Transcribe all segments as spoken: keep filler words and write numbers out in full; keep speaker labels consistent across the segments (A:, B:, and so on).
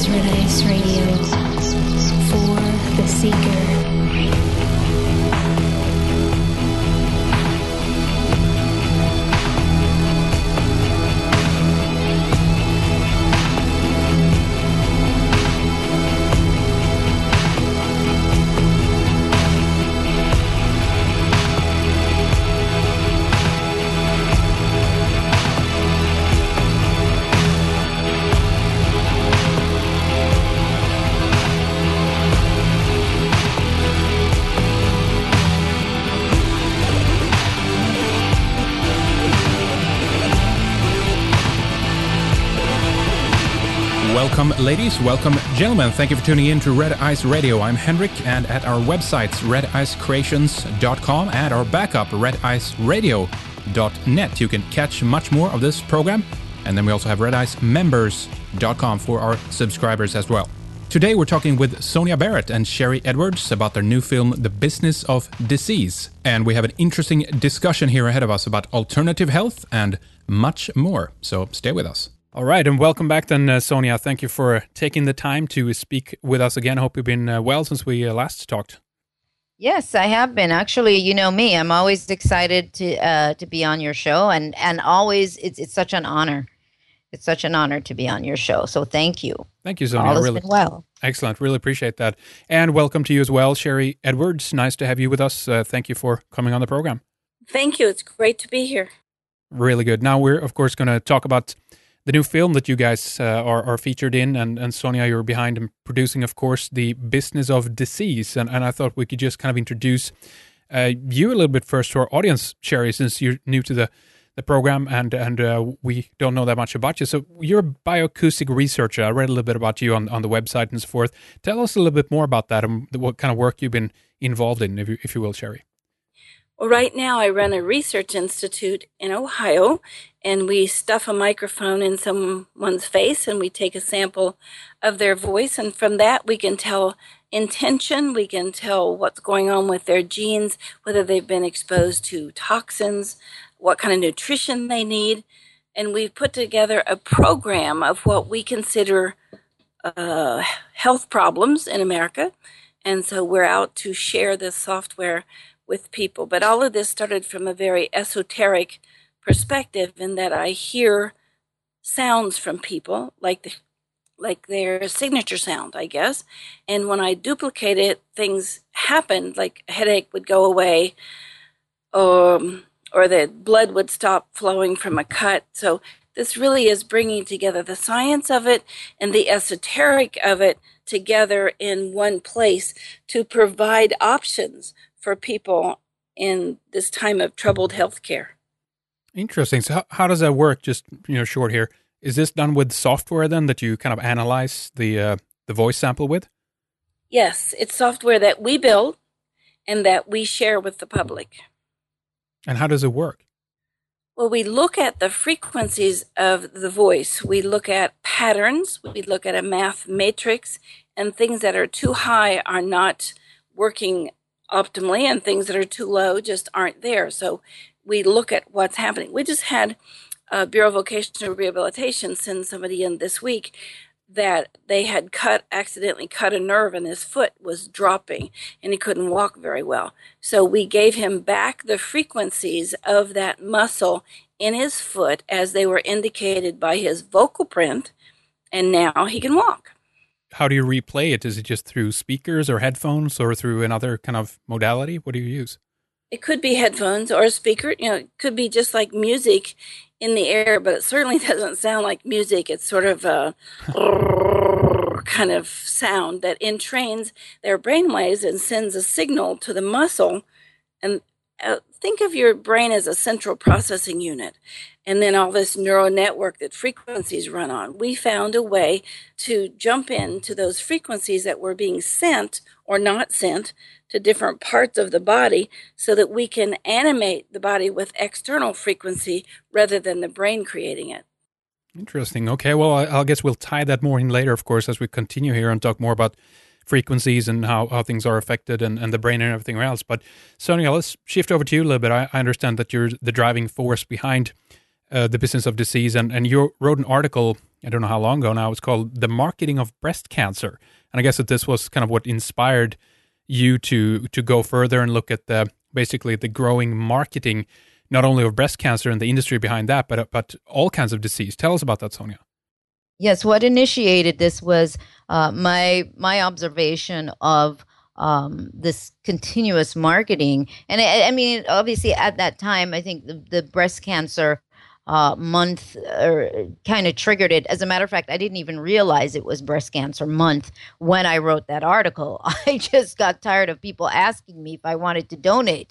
A: is Red Ice Radio for the Seeker.
B: Welcome, ladies. Welcome, gentlemen. Thank you for tuning in to Red Ice Radio. I'm Henrik, and at our websites, red ice creations dot com and our backup, red ice radio dot net, you can catch much more of this program. And then we also have red ice members dot com for our subscribers as well. Today, we're talking with Sonia Barrett and Sherry Edwards about their new film, The Business of Disease. And we have an interesting discussion here ahead of us about alternative health and much more. So stay with us. All right, and welcome back then, uh, Sonia. Thank you for taking the time to speak with us again. Hope you've been uh, well since we uh, last talked.
C: Yes, I have been. Actually, you know me. I'm always excited to uh, to be on your show, and and always it's it's such an honor. It's such an honor to be on your show. So thank you.
B: Thank you, Sonia.
C: All has
B: really
C: been well.
B: Excellent. Really appreciate that. And welcome to you as well, Sherry Edwards. Nice to have you with us. Uh, thank you for coming on the program.
D: Thank you. It's great to be here.
B: Really good. Now we're of course going to talk about the new film that you guys uh, are, are featured in, and, and Sonia, you're behind and producing, of course, The Business of Disease. And, and I thought we could just kind of introduce uh, you a little bit first to our audience, Sherry, since you're new to the, the program and and uh, we don't know that much about you. So you're a bioacoustic researcher. I read a little bit about you on, on the website and so forth. Tell us a little bit more about that and what kind of work you've been involved in, if you, if you will, Sherry.
D: Well, right now I run a research institute in Ohio, and we stuff a microphone in someone's face and we take a sample of their voice. And from that, we can tell intention. We can tell what's going on with their genes, whether they've been exposed to toxins, what kind of nutrition they need. And we've put together a program of what we consider uh, health problems in America. And so we're out to share this software with people. But all of this started from a very esoteric perspective in that I hear sounds from people, like the, like their signature sound, I guess. And when I duplicate it, things happened, like a headache would go away, um, or the blood would stop flowing from a cut. So this really is bringing together the science of it and the esoteric of it together in one place to provide options for people in this time of troubled healthcare.
B: Interesting. So how, how does that work? Just, you know, short here. Is this done with software then that you kind of analyze the uh, the voice sample with?
D: Yes, it's software that we build and that we share with the public.
B: And how does it work?
D: Well, we look at the frequencies of the voice. We look at patterns. We look at a math matrix, and things that are too high are not working optimally, and things that are too low just aren't there. So we look at what's happening. We just had uh, Bureau of Vocational Rehabilitation send somebody in this week that they had cut, accidentally cut a nerve, and his foot was dropping and he couldn't walk very well. So we gave him back the frequencies of that muscle in his foot as they were indicated by his vocal print, and now he can walk.
B: How do you replay it? Is it just through speakers or headphones or through another kind of modality? What do you use?
D: It could be headphones or a speaker. You know, it could be just like music in the air, but it certainly doesn't sound like music. It's sort of a kind of sound that entrains their brainwaves and sends a signal to the muscle. And uh, think of your brain as a central processing unit, and then all this neural network that frequencies run on. We found a way to jump into those frequencies that were being sent or not sent to different parts of the body so that we can animate the body with external frequency rather than the brain creating it.
B: Interesting. Okay, well, I, I guess we'll tie that more in later, of course, as we continue here and talk more about frequencies and how, how things are affected and, and the brain and everything else. But Sonia, let's shift over to you a little bit. I, I understand that you're the driving force behind uh, The Business of Disease, and, and you wrote an article I don't know how long ago now. It's called The Marketing of Breast Cancer. And I guess that this was kind of what inspired you to to go further and look at the basically the growing marketing, not only of breast cancer and the industry behind that, but but all kinds of disease. Tell us about that, Sonia.
C: Yes, what initiated this was uh, my my observation of um, this continuous marketing. And I, I mean, obviously at that time, I think the, the breast cancer uh, month uh, kind of triggered it. As a matter of fact, I didn't even realize it was breast cancer month when I wrote that article. I just got tired of people asking me if I wanted to donate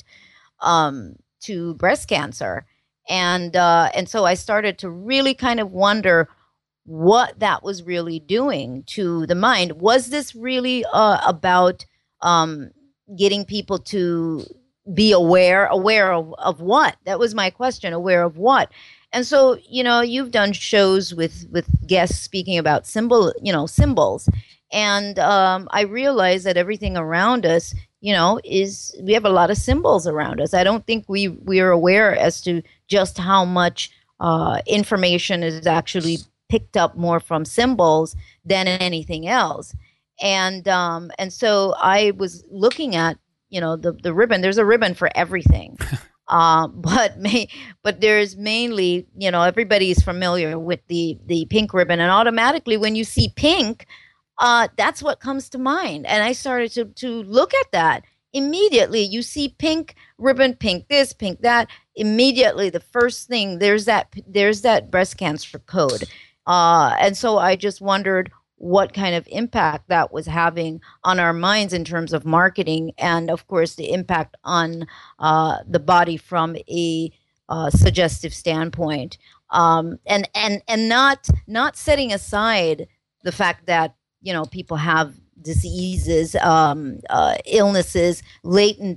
C: um, to breast cancer. And uh, and so I started to really kind of wonder what that was really doing to the mind. Was this really uh, about um, getting people to be aware, aware of, of what? That was my question, aware of what? And so, you know, you've done shows with, with guests speaking about symbol, you know, symbols. And um, I realized that everything around us, you know, is, we have a lot of symbols around us. I don't think we, we are aware as to just how much uh, information is actually picked up more from symbols than anything else. And um, and so I was looking at, you know, the, the ribbon. There's a ribbon for everything. um, but may, but there's mainly, you know, everybody's familiar with the, the pink ribbon. And automatically when you see pink, uh, that's what comes to mind. And I started to, to look at that. Immediately, you see pink ribbon, pink this, pink that. Immediately, the first thing, there's that there's that breast cancer code. Uh, and so I just wondered what kind of impact that was having on our minds in terms of marketing, and of course the impact on uh, the body from a uh, suggestive standpoint, um, and and and not not setting aside the fact that, you know, people have diseases, um, uh, illnesses, latent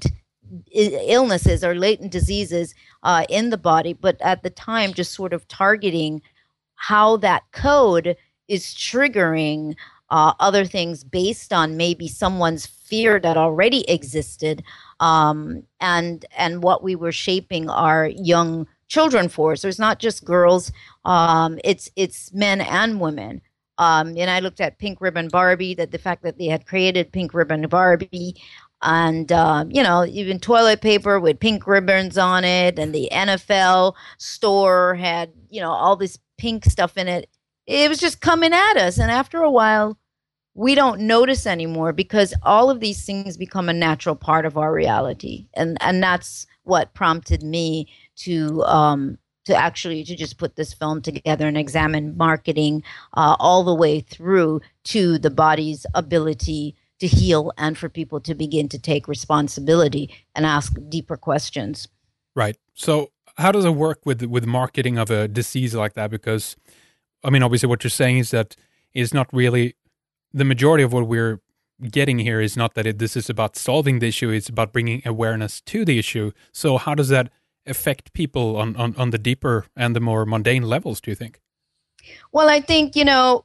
C: illnesses or latent diseases uh, in the body, but at the time just sort of targeting how that code is triggering uh, other things based on maybe someone's fear that already existed, um, and and what we were shaping our young children for. So it's not just girls, um, it's it's men and women. Um, and I looked at Pink Ribbon Barbie, that the fact that they had created Pink Ribbon Barbie, and, um, you know, even toilet paper with pink ribbons on it, and the N F L store had, you know, all this pink stuff in it. It was just coming at us. And after a while, we don't notice anymore because all of these things become a natural part of our reality. And and that's what prompted me to um, to actually to just put this film together and examine marketing uh, all the way through to the body's ability to heal and for people to begin to take responsibility and ask deeper questions.
B: Right. So how does it work with with marketing of a disease like that? Because, I mean, obviously what you're saying is that it's not really, the majority of what we're getting here is not that it, this is about solving the issue, it's about bringing awareness to the issue. So how does that affect people on, on, on the deeper and the more mundane levels, do you think?
C: Well, I think, you know,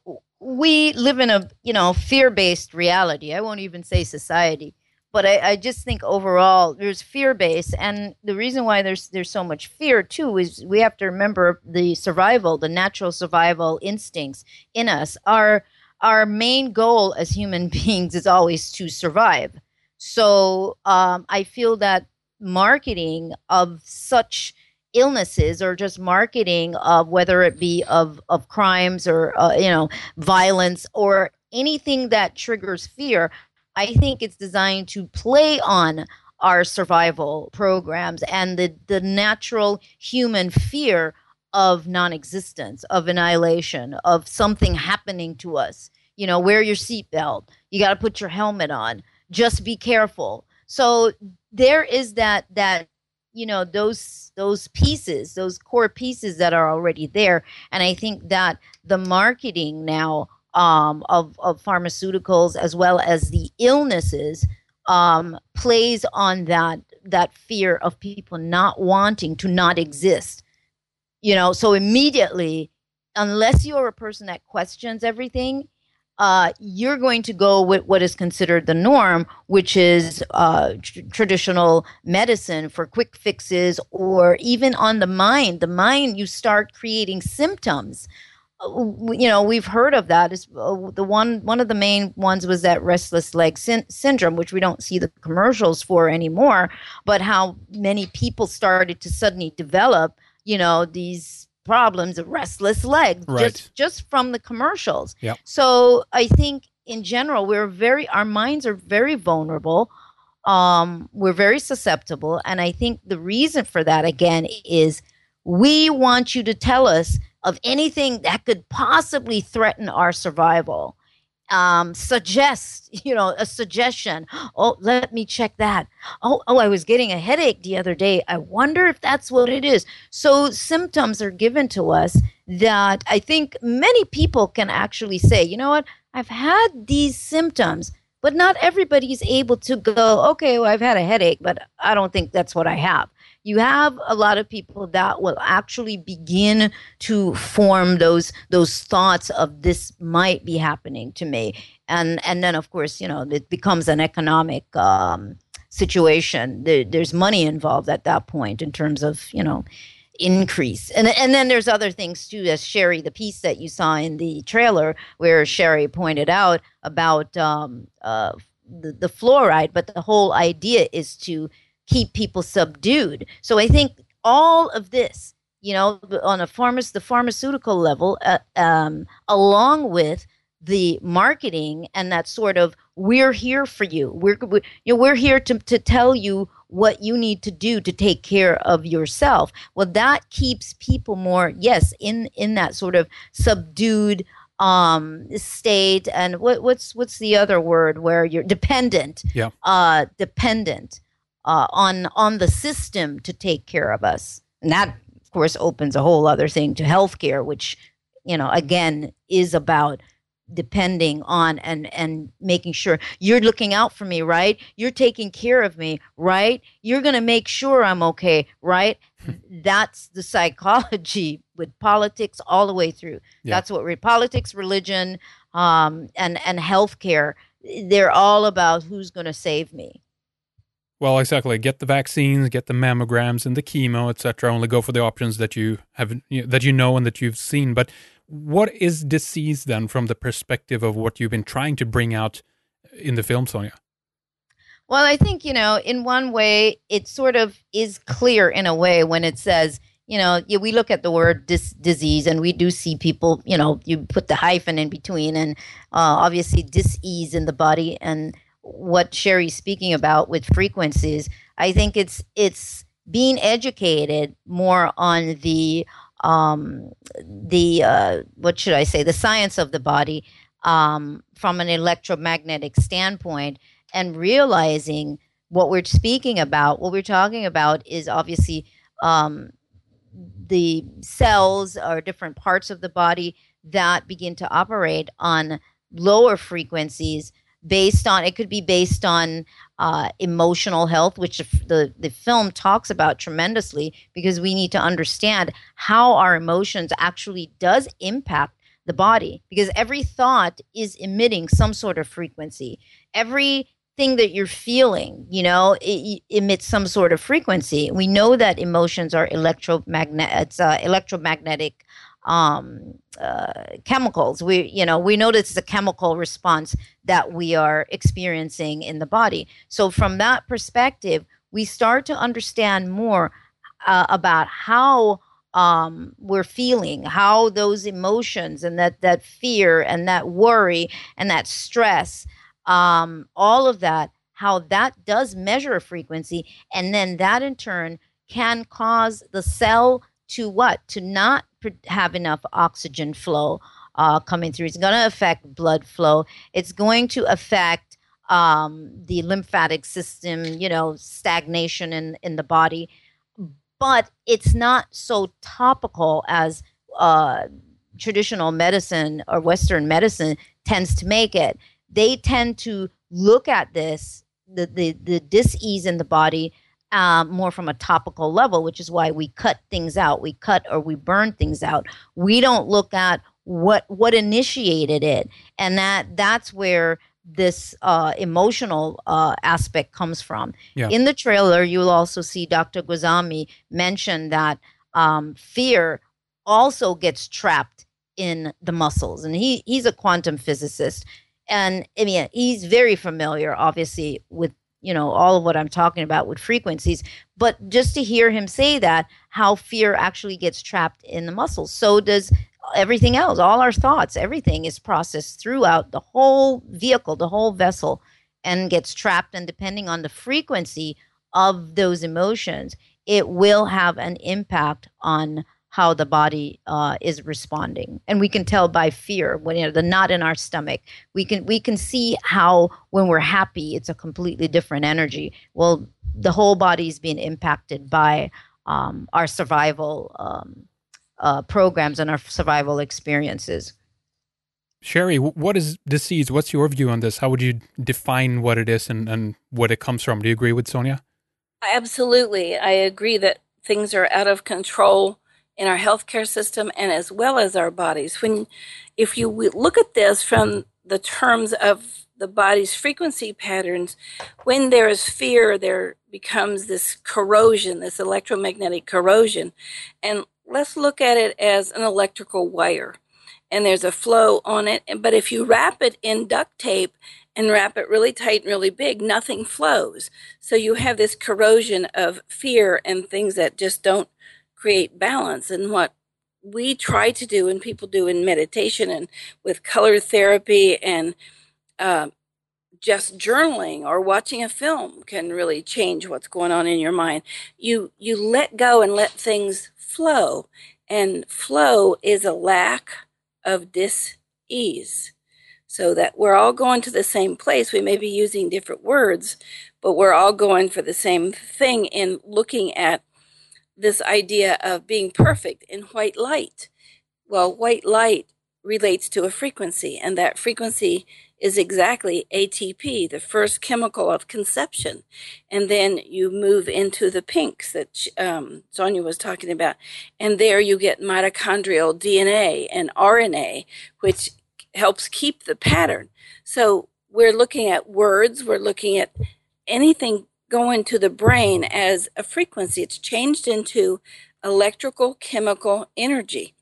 C: we live in a, you know, fear-based reality. I won't even say society. But I, I just think overall there's fear-based, and the reason why there's there's so much fear too is we have to remember the survival, the natural survival instincts in us. Our our main goal as human beings is always to survive. So um, I feel that marketing of such illnesses, or just marketing of whether it be of of crimes or uh, you know, violence or anything that triggers fear, I think it's designed to play on our survival programs and the, the natural human fear of non-existence, of annihilation, of something happening to us. You know, wear your seatbelt. You got to put your helmet on. Just be careful. So there is that, that, you know, those, those pieces, those core pieces that are already there. And I think that the marketing now Um, of, of pharmaceuticals as well as the illnesses um, plays on that that fear of people not wanting to not exist. You know, so immediately, unless you're a person that questions everything, uh, you're going to go with what is considered the norm, which is uh, tr- traditional medicine for quick fixes, or even on the mind. The mind, you start creating symptoms you know, we've heard of that. Is uh, the one one of the main ones was that restless leg syn- syndrome, which we don't see the commercials for anymore. But how many people started to suddenly develop, you know, these problems of restless legs
B: Right.
C: just just from the commercials.
B: Yep.
C: So I think in general we're very our minds are very vulnerable. Um, we're very susceptible, and I think the reason for that again is we want you to tell us of anything that could possibly threaten our survival. Um, suggest, you know, a suggestion. Oh, let me check that. Oh, oh, I was getting a headache the other day. I wonder if that's what it is. So symptoms are given to us that I think many people can actually say, you know what, I've had these symptoms, but not everybody's able to go, okay, well, I've had a headache, but I don't think that's what I have. You have a lot of people that will actually begin to form those those thoughts of this might be happening to me, and and then of course, you know, it becomes an economic um, situation. There, there's money involved at that point in terms of, you know, increase, and and then there's other things too. As Sherry, the piece that you saw in the trailer, where Sherry pointed out about um, uh, the the fluoride, but the whole idea is to keep people subdued. So I think all of this, you know, on a pharma- the pharmaceutical level, uh, um, along with the marketing and that sort of, we're here for you. We're, we, you know, we're here to, to tell you what you need to do to take care of yourself. Well, that keeps people more, yes, in, in that sort of subdued um, state. And what, what's, what's the other word where you're dependent,
B: Yeah.
C: uh, dependent. Uh, on on the system to take care of us. And that, of course, opens a whole other thing to healthcare, which, you know, again, is about depending on and, and making sure you're looking out for me, right? You're taking care of me, right? You're going to make sure I'm okay, right? That's the psychology with politics all the way through.
B: Yeah.
C: That's what re- politics, religion, um, and, and healthcare, they're all about who's going to save me.
B: Well, exactly. Get the vaccines, get the mammograms and the chemo, et cetera. Only go for the options that you have, you know, that you know and that you've seen. But what is disease then, from the perspective of what you've been trying to bring out in the film, Sonia?
C: Well, I think, you know, in one way, it sort of is clear in a way when it says, you know, yeah, we look at the word dis- disease and we do see people, you know, you put the hyphen in between, and uh, obviously dis-ease in the body. And what Sherry's speaking about with frequencies, I think it's it's being educated more on the um, the uh, what should I say, the science of the body um, from an electromagnetic standpoint, and realizing what we're speaking about. What we're talking about is obviously um, the cells or different parts of the body that begin to operate on lower frequencies. Based on, it could be based on uh, emotional health, which the, the film talks about tremendously, because we need to understand how our emotions actually does impact the body, because every thought is emitting some sort of frequency. Everything that you're feeling, you know, it, it emits some sort of frequency. We know that emotions are electromagnetic, it's uh, electromagnetic um, uh, chemicals. We, you know, we know that it's a chemical response that we are experiencing in the body. So from that perspective, we start to understand more uh, about how um, we're feeling, how those emotions and that, that fear and that worry and that stress, um, all of that, how that does measure a frequency. And then that in turn can cause the cell to what? To not have enough oxygen flow uh, coming through. It's going to affect blood flow. It's going to affect um, the lymphatic system, you know, stagnation in, in the body. But it's not so topical as uh, traditional medicine or Western medicine tends to make it. They tend to look at this, the, the, the dis-ease in the body, Um, more from a topical level, which is why we cut things out. We cut or we burn things out. We don't look at what what initiated it, and that that's where this uh, emotional uh, aspect comes from.
B: Yeah.
C: In the trailer, you'll also see Doctor Gozami mention that um, fear also gets trapped in the muscles. And he he's a quantum physicist. And I mean, he's very familiar, obviously, with, you know, all of what I'm talking about with frequencies. But just to hear him say that, how fear actually gets trapped in the muscles. So does everything else. All our thoughts, everything is processed throughout the whole vehicle, the whole vessel, and gets trapped. And depending on the frequency of those emotions, it will have an impact on how the body uh, is responding. And we can tell by fear, when, you know, the knot in our stomach, we can we can see how when we're happy, it's a completely different energy. Well, the whole body is being impacted by um, our survival um, uh, programs and our survival experiences.
B: Sherry, what is disease? What's your view on this? How would you define what it is and, and what it comes from? Do you agree with Sonia?
D: Absolutely. I agree that things are out of control in our healthcare system and as well as our bodies. When, if you look at this from the terms of the body's frequency patterns, when there is fear, there becomes this corrosion, this electromagnetic corrosion. And let's look at it as an electrical wire. And there's a flow on it. But if you wrap it in duct tape and wrap it really tight and really big, nothing flows. So you have this corrosion of fear and things that just don't create balance. And what we try to do and people do in meditation and with color therapy and uh, just journaling or watching a film can really change what's going on in your mind. You you let go and let things flow. And flow is a lack of dis-ease. So that we're all going to the same place. We may be using different words, but we're all going for the same thing in looking at this idea of being perfect in white light. Well, white light relates to a frequency, and that frequency is exactly A T P, the first chemical of conception. And then you move into the pinks that um, Sonia was talking about, and there you get mitochondrial D N A and R N A, which helps keep the pattern. So we're looking at words, we're looking at anything going to the brain as a frequency. It's changed into electrical chemical energy.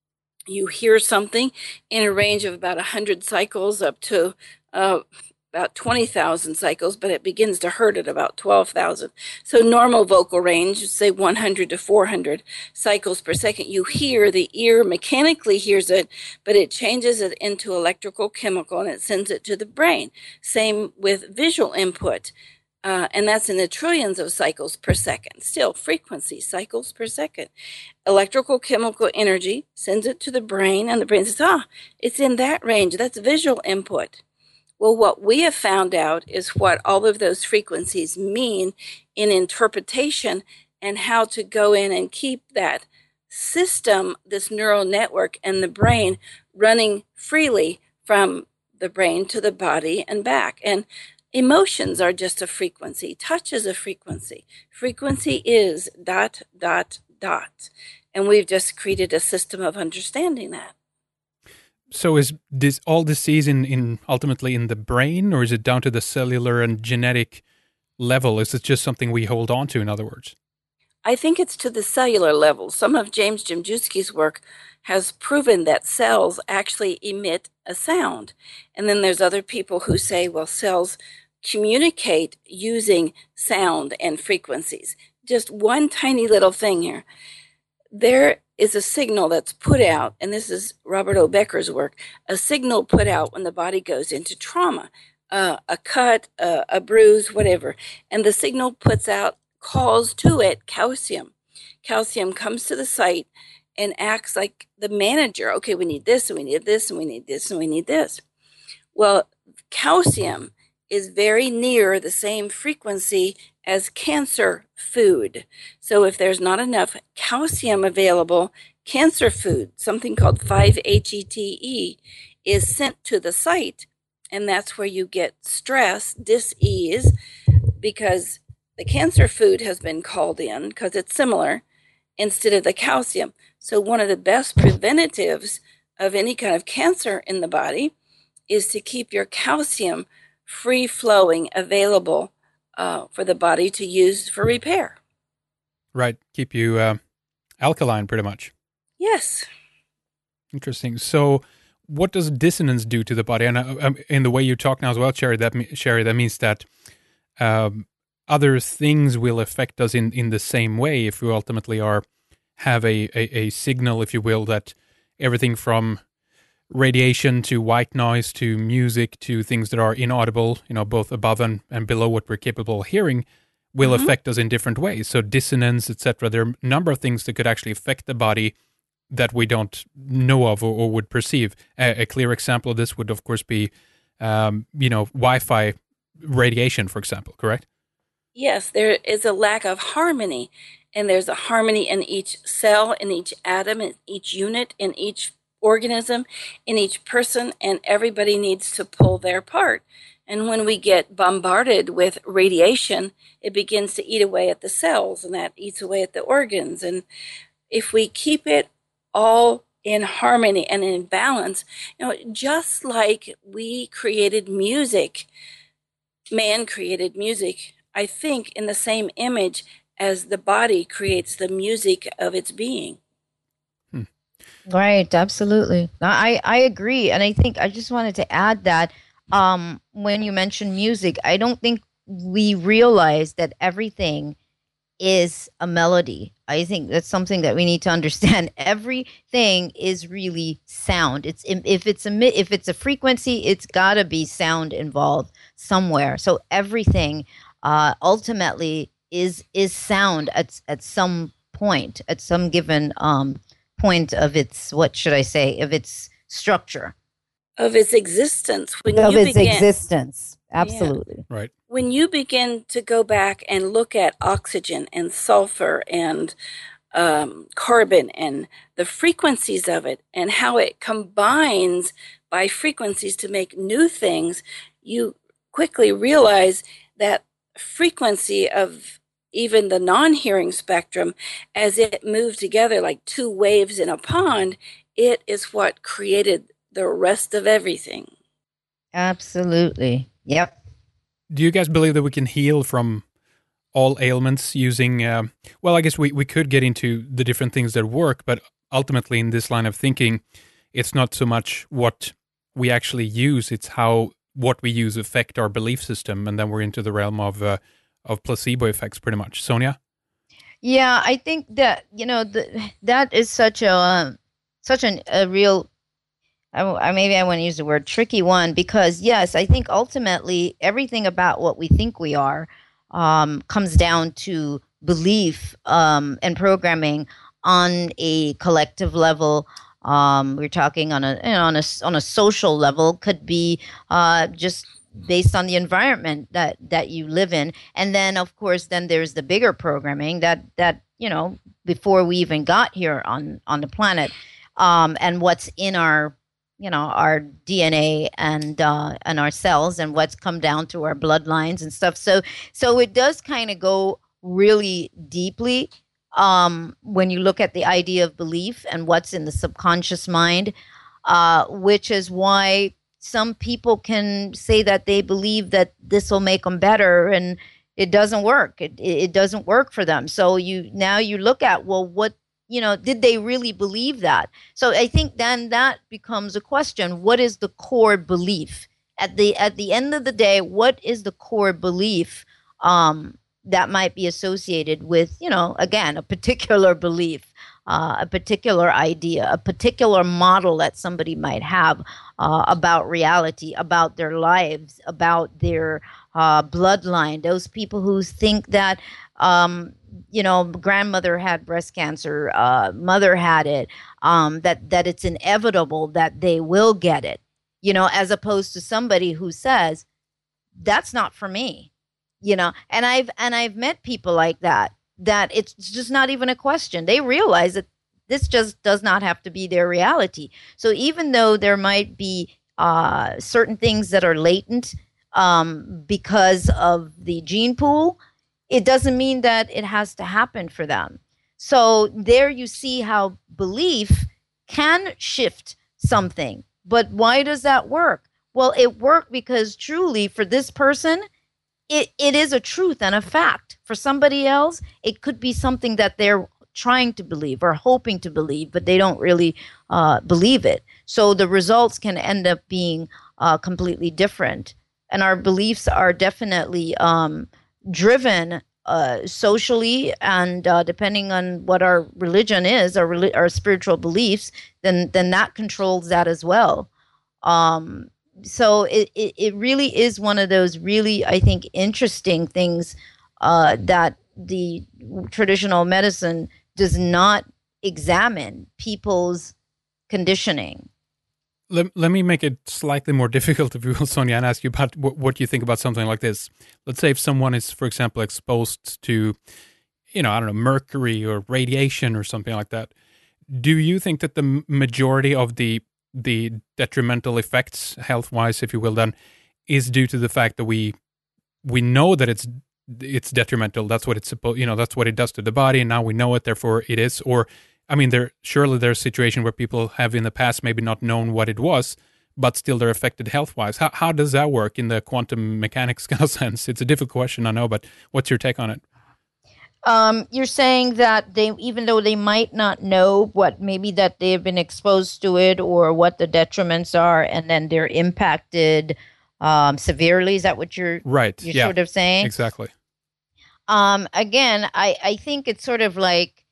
D: You hear something in a range of about one hundred cycles up to uh, about twenty thousand cycles, but it begins to hurt at about twelve thousand. So normal vocal range, say one hundred to four hundred cycles per second. You hear, the ear mechanically hears it, but it changes it into electrical chemical and it sends it to the brain. Same with visual input. Uh, and that's in the trillions of cycles per second. Still, frequency, cycles per second. Electrical chemical energy sends it to the brain, and the brain says, ah, it's in that range. That's visual input. Well, what we have found out is what all of those frequencies mean in interpretation and how to go in and keep that system, this neural network, and the brain running freely from the brain to the body and back. And emotions are just a frequency. Touch is a frequency. Frequency is dot, dot, dot. And we've just created a system of understanding that.
B: So is this all disease in, in ultimately in the brain, or is it down to the cellular and genetic level? Is it just something we hold on to, in other words?
D: I think it's to the cellular level. Some of James Jemczewski's work has proven that cells actually emit a sound. And then there's other people who say, well, cells communicate using sound and frequencies. Just one tiny little thing here. There is a signal that's put out, and this is Robert O. Becker's work, a signal put out when the body goes into trauma, uh, a cut, uh, a bruise, whatever. And the signal puts out, calls to it calcium. Calcium comes to the site and acts like the manager. Okay, we need this, and we need this, and we need this, and we need this. Well, calcium is very near the same frequency as cancer food. So if there's not enough calcium available, cancer food, something called five H T E, is sent to the site, and that's where you get stress, dis-ease, because the cancer food has been called in because it's similar instead of the calcium. So one of the best preventatives of any kind of cancer in the body is to keep your calcium free-flowing, available uh, for the body to use for repair.
B: Right. Keep you uh, alkaline, pretty much.
D: Yes.
B: Interesting. So, what does dissonance do to the body? And uh, um, in the way you talk now as well, Sherry, that me- Sherry, that means that um, other things will affect us in, in the same way if we ultimately are have a, a, a signal, if you will, that everything from radiation to white noise to music to things that are inaudible, you know, both above and, and below what we're capable of hearing, will
D: Mm-hmm.
B: affect us in different ways. So dissonance, et cetera. There are a number of things that could actually affect the body that we don't know of or, or would perceive. A, a clear example of this would, of course, be, um, you know, Wi-Fi radiation, for example, correct?
D: Yes, there is a lack of harmony, and there's a harmony in each cell, in each atom, in each unit, in each organism, in each person, and everybody needs to pull their part. And when we get bombarded with radiation, it begins to eat away at the cells, and that eats away at the organs. And if we keep it all in harmony and in balance, you know, just like we created music, man created music, I think, in the same image as the body creates the music of its being.
C: Right, absolutely. I I agree, and I think I just wanted to add that um, when you mention music, I don't think we realize that everything is a melody. I think that's something that we need to understand. Everything is really sound. It's if it's a mi- if it's a frequency, it's got to be sound involved somewhere. So everything uh, ultimately is is sound at at some point, at some given um, point of its, what should I say, of its structure,
D: Of its existence. When
C: of
D: you
C: its
D: begin,
C: existence.
D: Yeah.
C: Absolutely.
B: Right.
D: when you begin to go back and look at oxygen and sulfur and um, carbon and the frequencies of it and how it combines by frequencies to make new things, you quickly realize that frequency of even the non-hearing spectrum, as it moved together like two waves in a pond, it is what created the rest of everything.
C: Absolutely. Yep.
B: Do you guys believe that we can heal from all ailments using, uh, well, I guess we, we could get into the different things that work, but ultimately in this line of thinking, it's not so much what we actually use, it's how what we use affect our belief system, and then we're into the realm of uh, of placebo effects pretty much. Sonia?
C: Yeah, I think that, you know, the, that is such a um, such an, a real, I, I, maybe I want to use the word tricky one, because yes, I think ultimately everything about what we think we are um, comes down to belief um, and programming on a collective level. Um, we're talking on a, you know, on a on a social level, could be uh, just based on the environment that that you live in, and then of course then there's the bigger programming that that you know before we even got here on on the planet, um, and what's in our you know our D N A and uh, and our cells, and what's come down to our bloodlines and stuff. So so it does kind of go really deeply um, when you look at the idea of belief and what's in the subconscious mind, uh, which is why some people can say that they believe that this will make them better, and it doesn't work. It it doesn't work for them. So you now you look at, well, what, you know, did they really believe that? So I think then that becomes a question. What is the core belief? At the at the end of the day, what is the core belief um, that might be associated with, you know, again, a particular belief, uh, a particular idea, a particular model that somebody might have uh, about reality, about their lives, about their uh, bloodline. Those people who think that, um, you know, grandmother had breast cancer, uh, mother had it, um, that that it's inevitable that they will get it, you know, as opposed to somebody who says, that's not for me. You know, and I've and I've met people like that, that it's just not even a question. They realize that this just does not have to be their reality. So even though there might be uh, certain things that are latent um, because of the gene pool, it doesn't mean that it has to happen for them. So there you see how belief can shift something. But why does that work? Well, it worked because truly for this person, It, it is a truth and a fact. For somebody else, it could be something that they're trying to believe or hoping to believe, but they don't really uh, believe it. So the results can end up being uh, completely different. And our beliefs are definitely um, driven uh, socially, and uh, depending on what our religion is, our, reli- our spiritual beliefs, then then that controls that as well. Um, so it, it, it really is one of those really, I think, interesting things uh, that the traditional medicine does not examine people's conditioning.
B: Let, let me make it slightly more difficult, if you will, Sonia, and ask you about what, what you think about something like this. Let's say if someone is, for example, exposed to, you know, I don't know, mercury or radiation or something like that. Do you think that the majority of the the detrimental effects, health-wise, if you will, then is due to the fact that we we know that it's it's detrimental? That's what it's supposed, you know, that's what it does to the body, and now we know it, therefore it is. Or, I mean, there surely there's a situation where people have in the past maybe not known what it was, but still they're affected health-wise. How how does that work in the quantum mechanics kind of sense? It's a difficult question, I know, but what's your take on it?
C: Um, you're saying that they, even though they might not know what, maybe that they've been exposed to it or what the detriments are, and then they're impacted um, severely. Is that what you're
B: right?
C: You're
B: Yeah,
C: sort of saying?
B: Exactly.
C: Um, again, I I think it's sort of like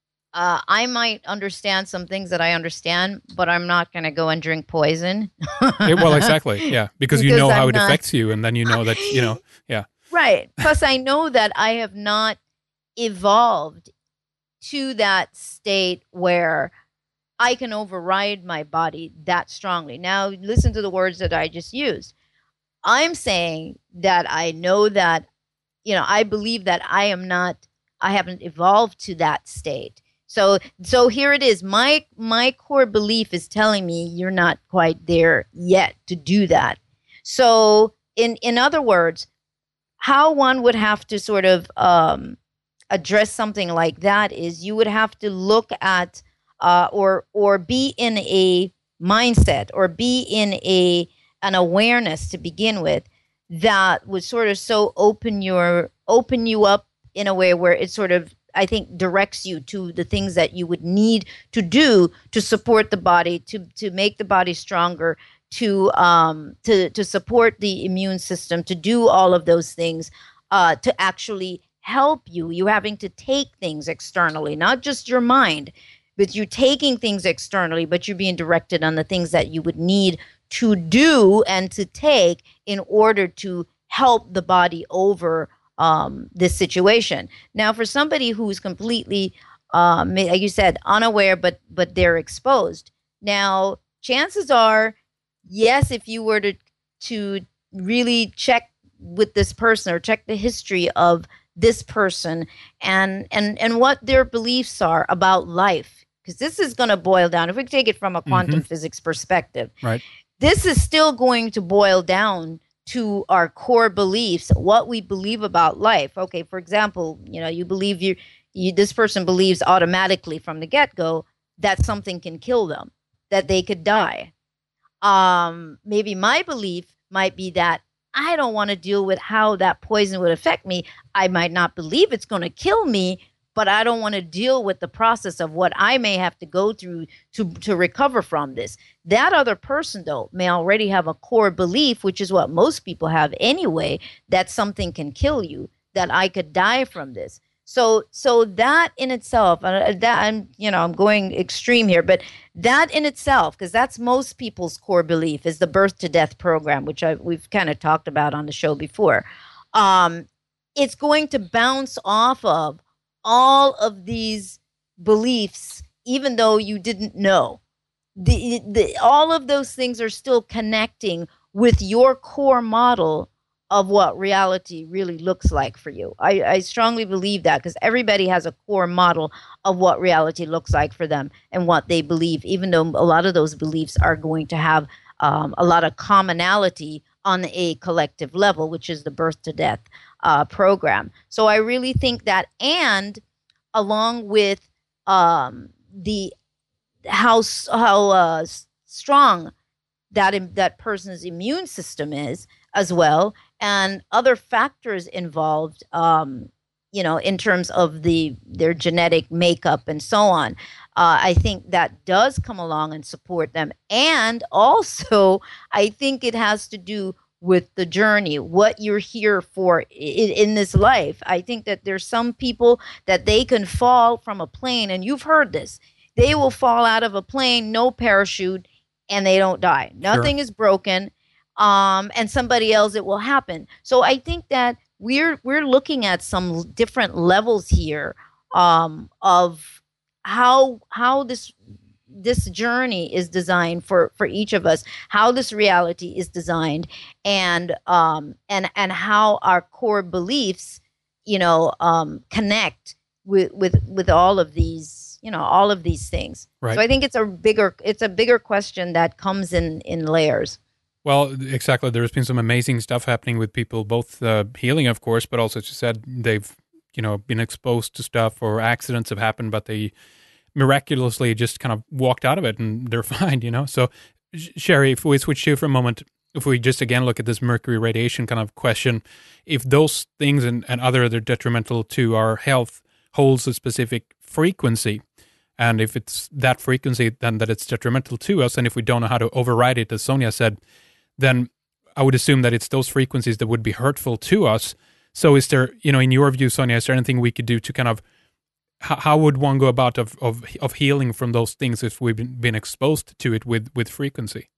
C: uh, I might understand some things that I understand, but I'm not going to go and drink poison.
B: Yeah, well, exactly. Yeah, because, because you know I'm how it not, affects you, and then you know that you know. Yeah.
C: Right. Plus, I know that I have not evolved to that state where I can override my body that strongly. Now, listen to the words that I just used. I'm saying that I know that, you know, I believe that I am not, I haven't evolved to that state. So, so here it is. My, my core belief is telling me you're not quite there yet to do that. So in, in other words, how one would have to sort of, um, address something like that is you would have to look at uh, or or be in a mindset or be in a an awareness to begin with that would sort of so open your open you up in a way where it sort of, I think, directs you to the things that you would need to do to support the body, to to make the body stronger, to um to to support the immune system, to do all of those things, uh, to actually help you. You having to take things externally, not just your mind, but you're taking things externally, but you're being directed on the things that you would need to do and to take in order to help the body over um, this situation. Now, for somebody who's completely, um, like you said, unaware, but but they're exposed. Now, chances are, yes, if you were to to really check with this person or check the history of this person and and and what their beliefs are about life, because this is going to boil down, if we take it from a quantum mm-hmm. physics perspective,
B: right,
C: this is still going to boil down to our core beliefs, what we believe about life. Okay, for example, you know, you believe you, you this person believes automatically from the get-go that something can kill them, that they could die. Um maybe my belief might be that I don't want to deal with how that poison would affect me. I might not believe it's going to kill me, but I don't want to deal with the process of what I may have to go through to, to recover from this. That other person, though, may already have a core belief, which is what most people have anyway, that something can kill you, that I could die from this. So, so that in itself, uh, that I'm, you know, I'm going extreme here, but that in itself, because that's most people's core belief, is the birth to death program, which I, we've kind of talked about on the show before. Um, it's going to bounce off of all of these beliefs, even though you didn't know. The, the all of those things are still connecting with your core model of what reality really looks like for you. I, I strongly believe that, because everybody has a core model of what reality looks like for them and what they believe, even though a lot of those beliefs are going to have um, a lot of commonality on a collective level, which is the birth to death uh, program. So I really think that, and along with um, the how how uh, strong that that person's immune system is as well, and other factors involved, um, you know, in terms of the their genetic makeup and so on. Uh, I think that does come along and support them. And also, I think it has to do with the journey, what you're here for in, in this life. I think that there's some people that they can fall from a plane, and you've heard this. They will fall out of a plane, no parachute, and they don't die. Nothing
B: Sure.
C: is broken. Um, and somebody else, it will happen. So I think that we're we're looking at some different levels here um, of how how this this journey is designed for for each of us, how this reality is designed, and um, and and how our core beliefs, you know, um, connect with with with all of these, you know, all of these things.
B: Right.
C: So I think it's a bigger it's a bigger question that comes in in layers.
B: Well, exactly. There's been some amazing stuff happening with people, both uh, healing, of course, but also, as you said, they've, you know, been exposed to stuff or accidents have happened, but they miraculously just kind of walked out of it and they're fine, you know? So, Sherry, if we switch to you for a moment, if we just again look at this mercury radiation kind of question, if those things and, and other that are detrimental to our health holds a specific frequency, and if it's that frequency, then that it's detrimental to us, and if we don't know how to override it, as Sonia said, then I would assume that it's those frequencies that would be hurtful to us. So is there, you know, in your view, Sonia, is there anything we could do to kind of, how, how would one go about of, of of healing from those things if we've been, been exposed to it with, with frequency?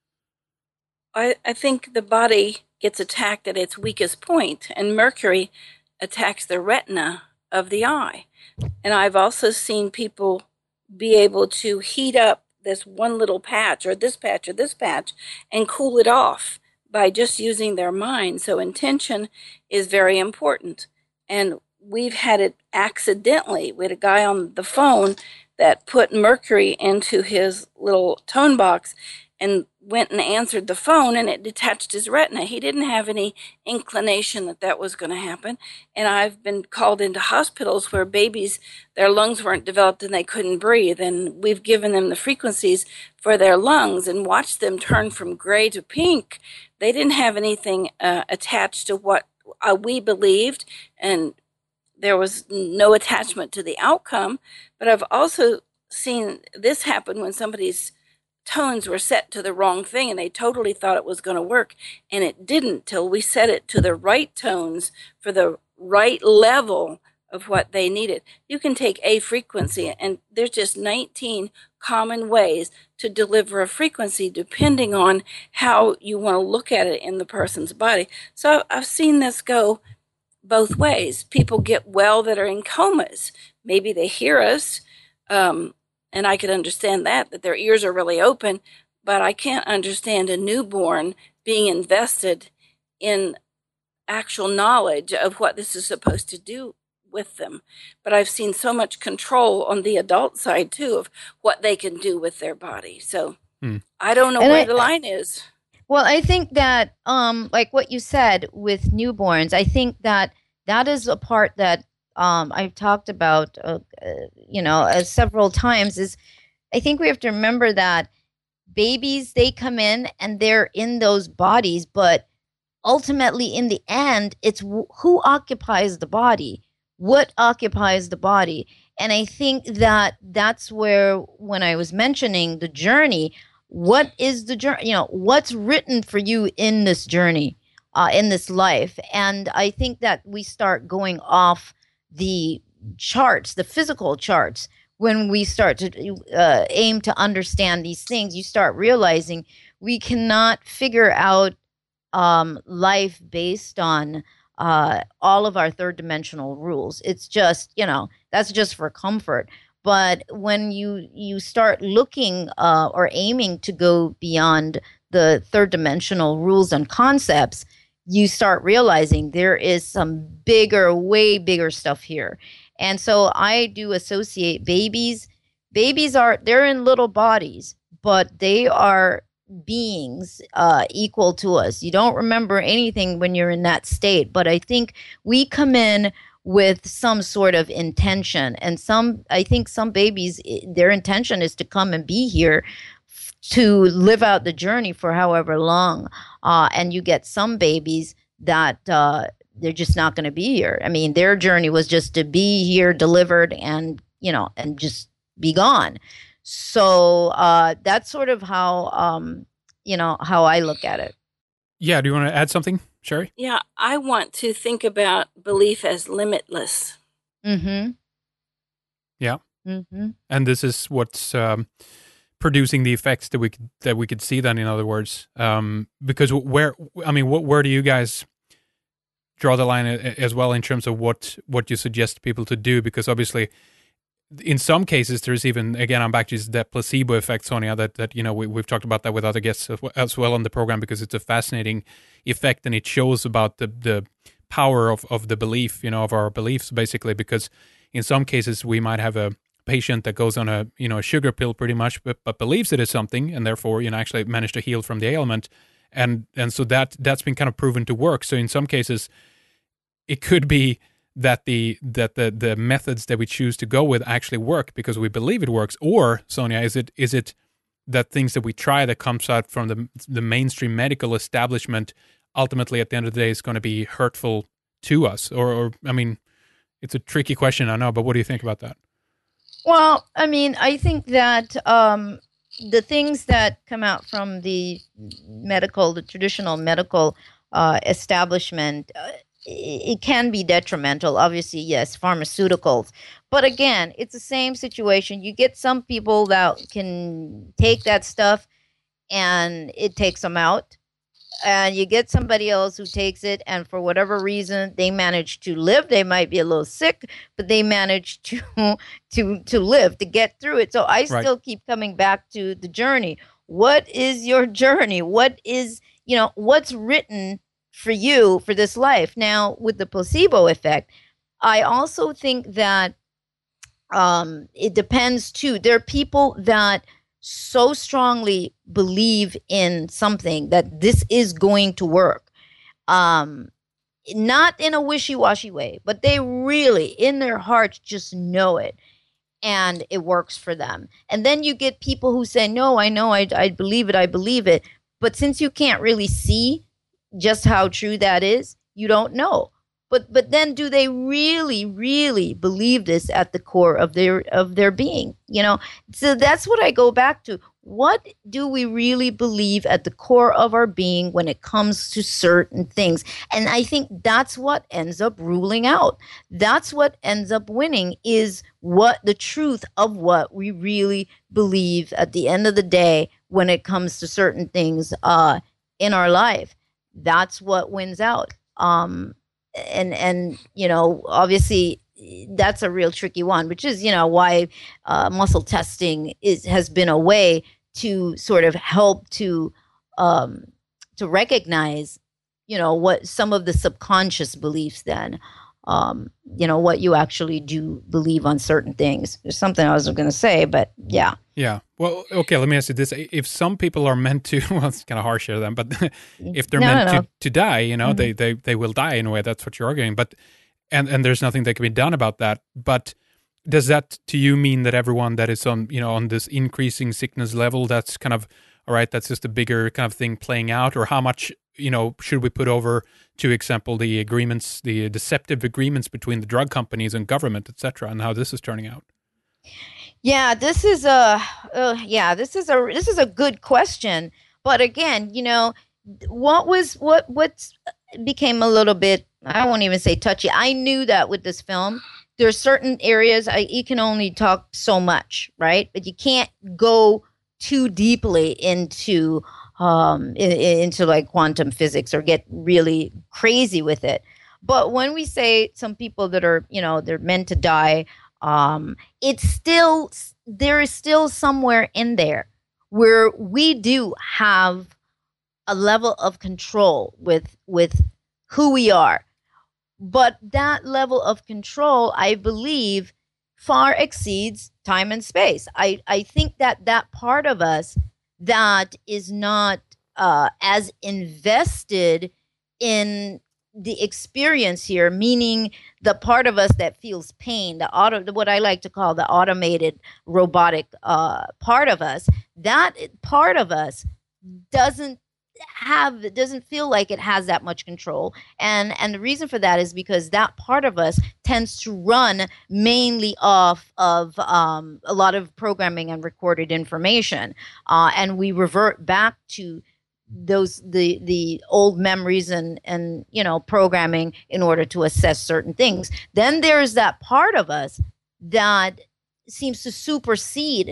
D: I, I think the body gets attacked at its weakest point, and mercury attacks the retina of the eye. And I've also seen people be able to heat up this one little patch or this patch or this patch and cool it off by just using their mind. So intention is very important. And we've had it accidentally. We had a guy on the phone that put mercury into his little tone box and went and answered the phone, and it detached his retina. He didn't have any inclination that that was going to happen. And I've been called into hospitals where babies, their lungs weren't developed and they couldn't breathe. And we've given them the frequencies for their lungs and watched them turn from gray to pink. They didn't have anything uh, attached to what uh, we believed, and there was no attachment to the outcome. But I've also seen this happen when somebody's tones were set to the wrong thing and they totally thought it was going to work, and it didn't till we set it to the right tones for the right level of what they needed. You can take a frequency, and there's just nineteen common ways to deliver a frequency depending on how you want to look at it in the person's body. So I've seen this go both ways. People get well that are in comas. Maybe they hear us, um, and I could understand that, that their ears are really open, but I can't understand a newborn being invested in actual knowledge of what this is supposed to do with them. But I've seen so much control on the adult side, too, of what they can do with their body. So hmm. I don't know and where I, the line is.
C: Well, I think that, um, like what you said with newborns, I think that that is a part that Um, I've talked about, uh, uh, you know, uh, several times, is I think we have to remember that babies, they come in and they're in those bodies, but ultimately in the end, it's w- who occupies the body, what occupies the body. And I think that that's where, when I was mentioning the journey, what is the journey, you know, what's written for you in this journey, uh, in this life. And I think that we start going off the charts, the physical charts, when we start to uh, aim to understand these things. You start realizing we cannot figure out um, life based on uh, all of our third dimensional rules. It's just, you know, that's just for comfort. But when you you start looking uh, or aiming to go beyond the third dimensional rules and concepts, you start realizing there is some bigger, way bigger stuff here. And so I do associate babies. Babies are, they're in little bodies, but they are beings uh, equal to us. You don't remember anything when you're in that state. But I think we come in with some sort of intention. And some, I think some babies, their intention is to come and be here to live out the journey for however long. Uh, and you get some babies that uh, they're just not going to be here. I mean, their journey was just to be here, delivered, and, you know, and just be gone. So uh, that's sort of how, um, you know, how I look at it.
B: Yeah. Do you want to add something, Sherry?
D: Yeah, I want to think about belief as limitless.
C: Mm-hmm.
B: Yeah.
C: Mm-hmm.
B: And this is what's um, producing the effects that we could, that we could see then, in other words. Um, because where, I mean, what, where do you guys draw the line as well in terms of what, what you suggest people to do? Because obviously, in some cases, there's even, again, I'm back to that placebo effect, Sonia, that, that you know, we, we've talked about that with other guests as well on the program, because it's a fascinating effect, and it shows about the, the power of, of the belief, you know, of our beliefs, basically, because in some cases, we might have a patient that goes on a, you know, a sugar pill pretty much, but, but believes it is something, and therefore, you know, actually managed to heal from the ailment. And, and so that, that's been kind of proven to work. So in some cases, it could be that the that the the methods that we choose to go with actually work because we believe it works. Or, Sonia, is it is it that things that we try that comes out from the the mainstream medical establishment ultimately at the end of the day is going to be hurtful to us? Or, or I mean, it's a tricky question, I know, but what do you think about that?
C: Well, I mean, I think that um, the things that come out from the medical, the traditional medical uh, establishment, uh, it can be detrimental. Obviously, yes, pharmaceuticals. But again, it's the same situation. You get some people that can take that stuff and it takes them out. And you get somebody else who takes it, and for whatever reason, they manage to live. They might be a little sick, but they manage to to to live, to get through it. So I
B: Right.
C: still keep coming back to the journey. What is your journey? What is, you know, what's written for you for this life? Now, with the placebo effect, I also think that um, it depends too. There are people that so strongly believe in something that this is going to work. Um, not in a wishy-washy way, but they really, in their hearts, just know it. And it works for them. And then you get people who say, no, I know, I, I believe it, I believe it. But since you can't really see just how true that is, you don't know. But but then do they really, really believe this at the core of their of their being? You know, so that's what I go back to. What do we really believe at the core of our being when it comes to certain things? And I think that's what ends up ruling out. That's what ends up winning, is what the truth of what we really believe at the end of the day when it comes to certain things uh, in our life. That's what wins out. Um, and, and, you know, obviously that's a real tricky one, which is, you know, why uh, muscle testing is, has been a way to sort of help to, um, to recognize, you know, what some of the subconscious beliefs then, um, you know, what you actually do believe on certain things. There's something I was going to say, but yeah.
B: Yeah. Well, okay, let me ask you this. If some people are meant to, well, it's kind of harsh here then, but if they're
C: No,
B: meant
C: no, no.
B: To, to die, you know,
C: Mhm.
B: they, they, they will die in a way. That's what you're arguing. But, and, and there's nothing that can be done about that. But does that to you mean that everyone that is on, you know, on this increasing sickness level, that's kind of, all right, that's just a bigger kind of thing playing out? Or how much, you know, should we put over, to example, the agreements, the deceptive agreements between the drug companies and government, et cetera, and how this is turning out?
C: Yeah, this is a uh, yeah, this is a this is a good question. But again, you know, what was what what became a little bit, I won't even say touchy. I knew that with this film, there's certain areas I you can only talk so much, right? But you can't go too deeply into um in, into like quantum physics or get really crazy with it. But when we say some people that are, you know, they're meant to die, um, it's still, there is still somewhere in there where we do have a level of control with with who we are. But that level of control, I believe, far exceeds time and space. I, I think that that part of us that is not uh, as invested in the experience here, meaning the part of us that feels pain, the auto, what I like to call the automated robotic uh, part of us, that part of us doesn't have it doesn't feel like it has that much control, and and the reason for that is because that part of us tends to run mainly off of um, a lot of programming and recorded information, uh, and we revert back to those the the old memories and and you know programming in order to assess certain things. Then there's that part of us that seems to supersede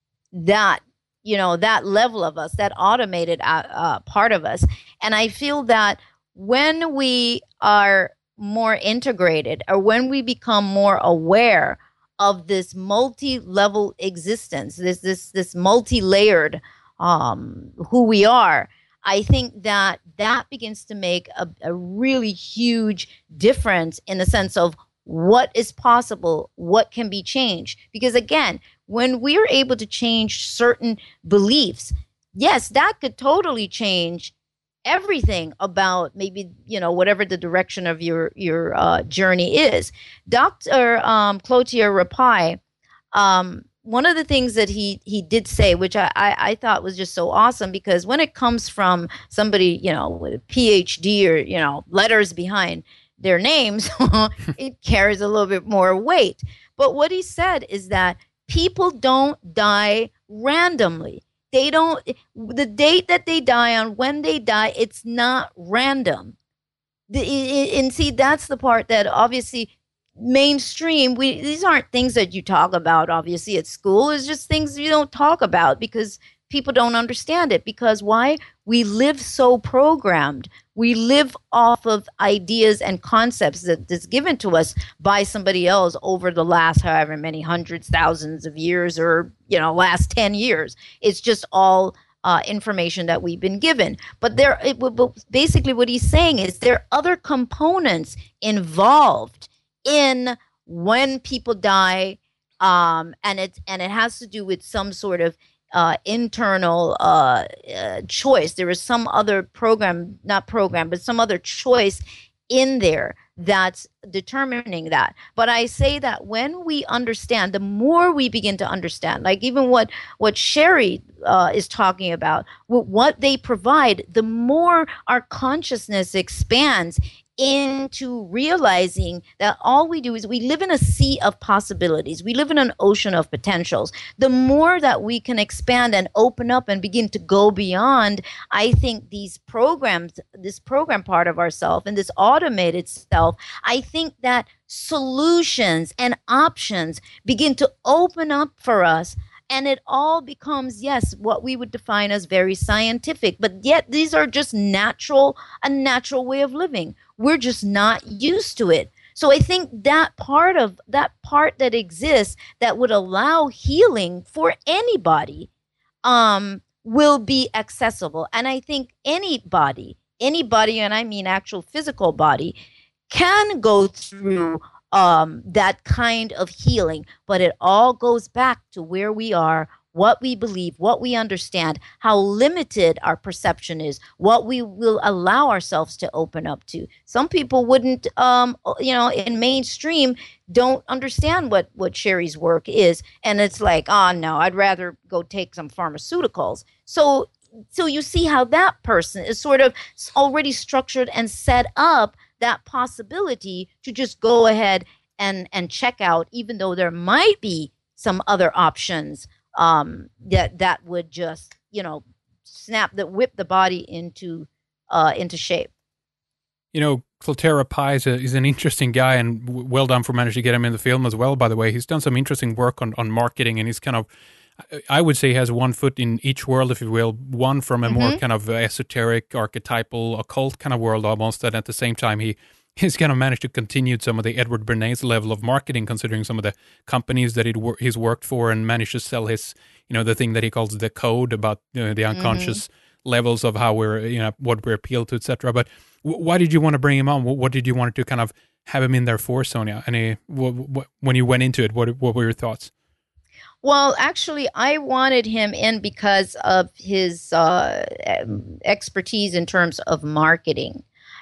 C: that you know that level of us, that automated uh, uh, part of us. And I feel that when we are more integrated, or when we become more aware of this multi-level existence, this this this multi-layered um, who we are, I think that that begins to make a, a really huge difference in the sense of what is possible, what can be changed. Because again, when we're able to change certain beliefs, yes, that could totally change everything about maybe, you know, whatever the direction of your, your uh, journey is. Doctor Um, Cloutier Rapai, um, one of the things that he he did say, which I, I, I thought was just so awesome, because when it comes from somebody, you know, with a P H D or, you know, letters behind their names, it carries a little bit more weight. But what he said is that people don't die randomly. They don't, the date that they die on, when they die, it's not random. The, and see, that's the part that obviously mainstream, we these aren't things that you talk about obviously at school. It's just things you don't talk about because people don't understand it. Because why? We live so programmed. We live off of ideas and concepts that that's given to us by somebody else over the last however many hundreds, thousands of years, or you know, last ten years. It's just all uh, information that we've been given. But there, it, but basically, what he's saying is there are other components involved in when people die, um, and it and it has to do with some sort of uh, internal uh, uh, choice. There is some other program, not program, but some other choice in there that's determining that. But I say that when we understand, the more we begin to understand, like even what what Sherry uh, is talking about, what they provide, the more our consciousness expands into realizing that all we do is we live in a sea of possibilities. We live in an ocean of potentials. The more that we can expand and open up and begin to go beyond, I think these programs, this program part of ourselves and this automated self, I think that solutions and options begin to open up for us. And it all becomes, yes, what we would define as very scientific, but yet these are just natural, a natural way of living. We're just not used to it. So I think that part of that part that exists that would allow healing for anybody um, will be accessible. And I think anybody, anybody, and I mean actual physical body, can go through Um, that kind of healing, but it all goes back to where we are, what we believe, what we understand, how limited our perception is, what we will allow ourselves to open up to. Some people wouldn't, um, you know, in mainstream, don't understand what, what Sherry's work is. And it's like, oh, no, I'd rather go take some pharmaceuticals. So, so you see how that person is sort of already structured and set up that possibility to just go ahead and, and check out, even though there might be some other options um, that that would just, you know, snap, that whip the body into uh, into shape.
B: You know, Cloutier Rapai is, a, is an interesting guy, and w- well done for managing to get him in the film as well, by the way. He's done some interesting work on, on marketing, and he's kind of, I would say he has one foot in each world, if you will, one from a mm-hmm. more kind of esoteric, archetypal, occult kind of world almost, and at the same time he he's kind of managed to continue some of the Edward Bernays level of marketing, considering some of the companies that he'd wor- he's worked for, and managed to sell his, you know, the thing that he calls the code about you know, the unconscious mm-hmm. levels of how we're, you know, what we're appealed to, et cetera. But w- why did you want to bring him on? What, what did you want to kind of have him in there for, Sonia? And he, w- w- when you went into it, what what were your thoughts?
C: Well, actually, I wanted him in because of his uh, expertise in terms of marketing.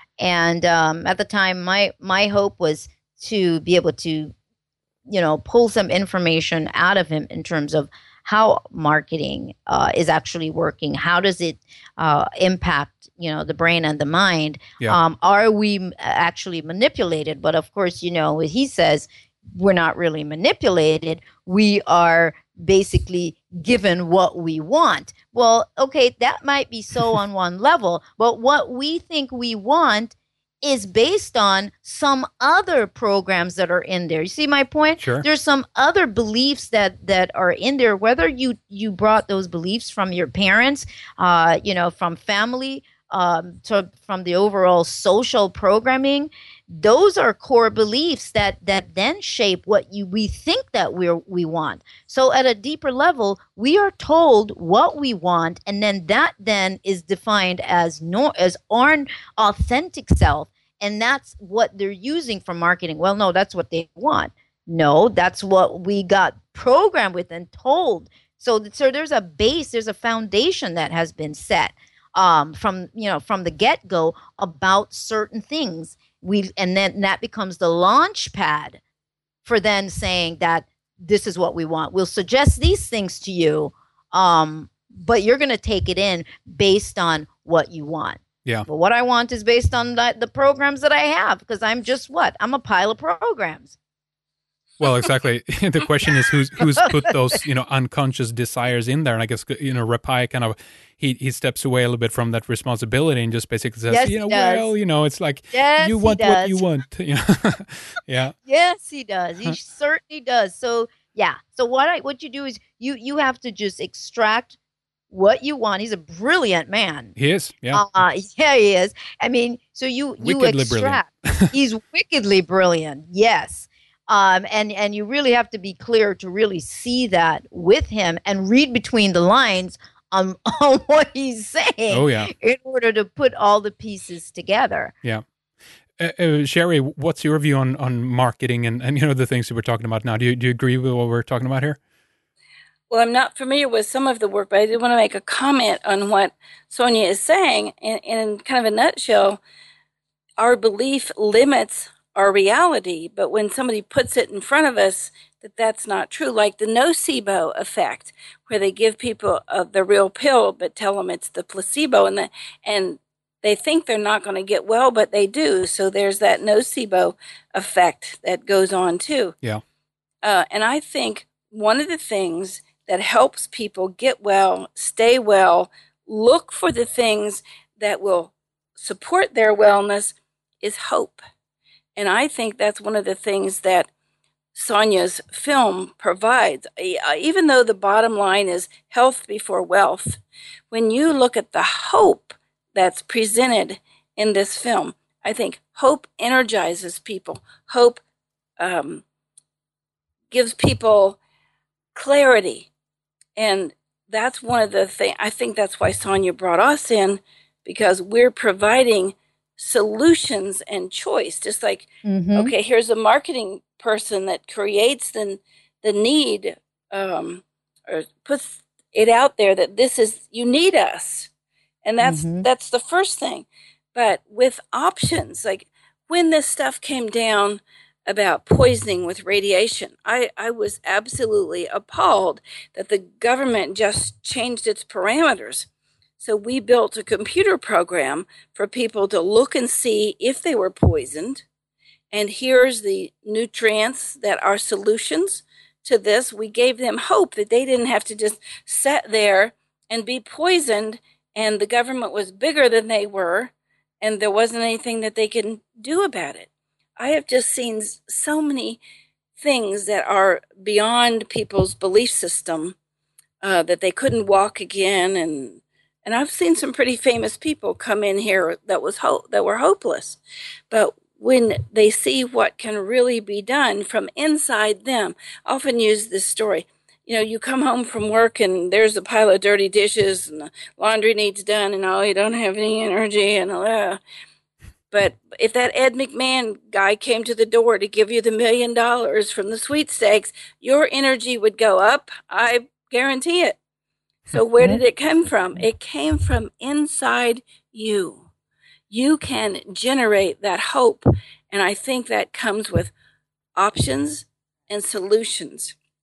C: And um, at the time, my my hope was to be able to, you know, pull some information out of him in terms of how marketing uh, is actually working. How does it uh, impact, you know, the brain and the mind?
B: Yeah.
C: Um, are we m- actually manipulated? But of course, you know, he says we're not really manipulated. We are basically given what we want. Well, okay, that might be so on one level, but what we think we want is based on some other programs that are in there. You see my point?
B: Sure.
C: There's some other beliefs that that are in there, whether you you brought those beliefs from your parents, uh, you know, from family, um, to from the overall social programming. Those are core beliefs that that then shape what you we think that we we want. So at a deeper level, we are told what we want, and then that then is defined as no as our authentic self, and that's what they're using for marketing. Well, no, that's what they want. No, that's what we got programmed with and told. So so there's a base, there's a foundation that has been set um, from you know from the get go about certain things. We and then that becomes the launch pad for then saying that this is what we want. We'll suggest these things to you, um, but you're going to take it in based on what you want.
B: Yeah.
C: But what I want is based on the, the programs that I have, because I'm just what? I'm a pile of programs.
B: Well, exactly. The question is who's who's put those, you know, unconscious desires in there. And I guess, you know, Rapai kind of, he, he steps away a little bit from that responsibility and just basically says,
C: Yes,
B: you know,
C: he does.
B: well, you know, it's like,
C: Yes,
B: you
C: he
B: want what
C: does.
B: you want. You know? Yeah.
C: Yes, he does. He certainly does. So yeah. So what I what you do is you you have to just extract what you want. He's a brilliant man.
B: He is. Yeah.
C: Uh, yeah, he is. I mean, so you you
B: Wickedly
C: extract. He's wickedly brilliant. Yes. Um, and and you really have to be clear to really see that with him and read between the lines on, on what he's saying.
B: Oh, yeah.
C: In order to put all the pieces together.
B: Yeah. Uh, uh, Sherry, what's your view on, on marketing and, and, you know, the things that we're talking about now? Do you, do you agree with what we're talking about here?
D: Well, I'm not familiar with some of the work, but I did want to make a comment on what Sonia is saying. In, in kind of a nutshell, our belief limits our reality, but when somebody puts it in front of us that that's not true, like the nocebo effect, where they give people uh, the real pill but tell them it's the placebo, and the, and they think they're not going to get well, but they do. So there's that nocebo effect that goes on too.
B: Yeah.
D: Uh, and I think one of the things that helps people get well, stay well, look for the things that will support their wellness is hope. And I think that's one of the things that Sonia's film provides. Even though the bottom line is health before wealth, when you look at the hope that's presented in this film, I think hope energizes people. Hope um, gives people clarity. And that's one of the things, I think that's why Sonia brought us in, because we're providing solutions and choice. Just like, mm-hmm. okay, here's a marketing person that creates the, the need um, or puts it out there that this is, you need us. And that's mm-hmm. that's the first thing. But with options, like when this stuff came down about poisoning with radiation, I, I was absolutely appalled that the government just changed its parameters. So we built a computer program for people to look and see if they were poisoned. And here's the nutrients that are solutions to this. We gave them hope that they didn't have to just sit there and be poisoned, and the government was bigger than they were, and there wasn't anything that they can do about it. I have just seen so many things that are beyond people's belief system, uh, that they couldn't walk again, and And I've seen some pretty famous people come in here that was ho- that were hopeless. But when they see what can really be done from inside them, I often use this story. You know, you come home from work and there's a pile of dirty dishes and the laundry needs done and oh, you don't have any energy and uh. But if that Ed McMahon guy came to the door to give you the million dollars from the sweepstakes, your energy would go up. I guarantee it. So where did it come from? It came from inside you. You can generate that hope. And I think that comes with options and solutions.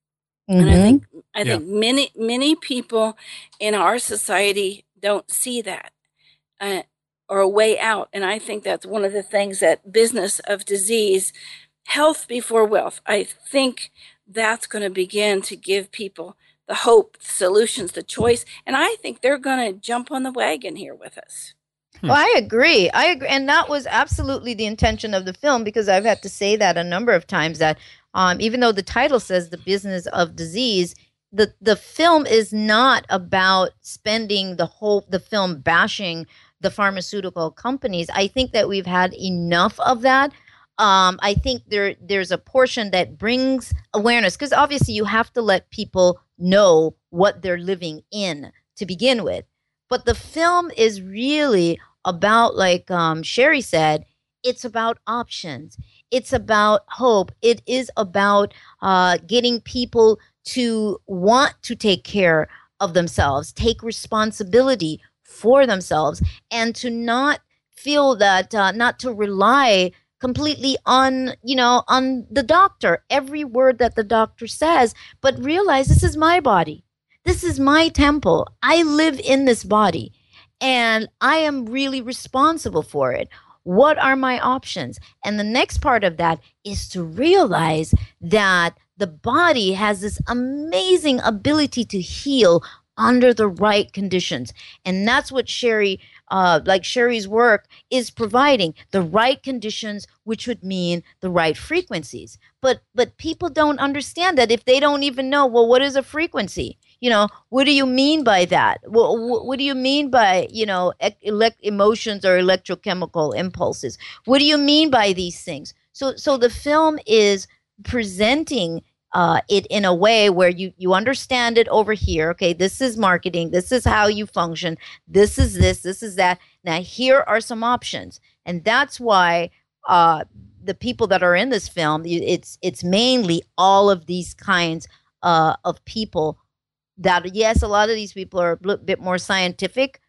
C: Mm-hmm.
D: And I think I
B: Yeah.
D: think many many people in our society don't see that uh, or a way out. And I think that's one of the things that Business of Disease, Health Before Wealth, I think that's going to begin to give people the hope, the solutions, the choice. And I think they're going to jump on the wagon here with us.
C: Well, I agree. I agree. And that was absolutely the intention of the film, because I've had to say that a number of times, that um, even though the title says The Business of Disease, the, the film is not about spending the whole, the film bashing the pharmaceutical companies. I think that we've had enough of that. Um, I think there there's a portion that brings awareness, because obviously you have to let people know what they're living in to begin with. But the film is really about, like um, Sherry said, it's about options. It's about hope. It is about uh, getting people to want to take care of themselves, take responsibility for themselves, and to not feel that, uh, not to rely completely on, you know, on the doctor, every word that the doctor says, but realize this is my body. This is my temple. I live in this body, and I am really responsible for it. What are my options? And the next part of that is to realize that the body has this amazing ability to heal under the right conditions. And that's what Sherry, uh, like Sherry's work, is providing, the right conditions, which would mean the right frequencies. But but people don't understand that if they don't even know, well, what is a frequency? You know, what do you mean by that? What, what do you mean by, you know, elect emotions or electrochemical impulses? What do you mean by these things? So so the film is presenting uh, it in a way where you, you understand it over here. Okay, this is marketing. This is how you function. This is this. This is that. Now, here are some options. And that's why uh, the people that are in this film, it's it's mainly all of these kinds uh, of people that, yes, a lot of these people are a bit more scientific.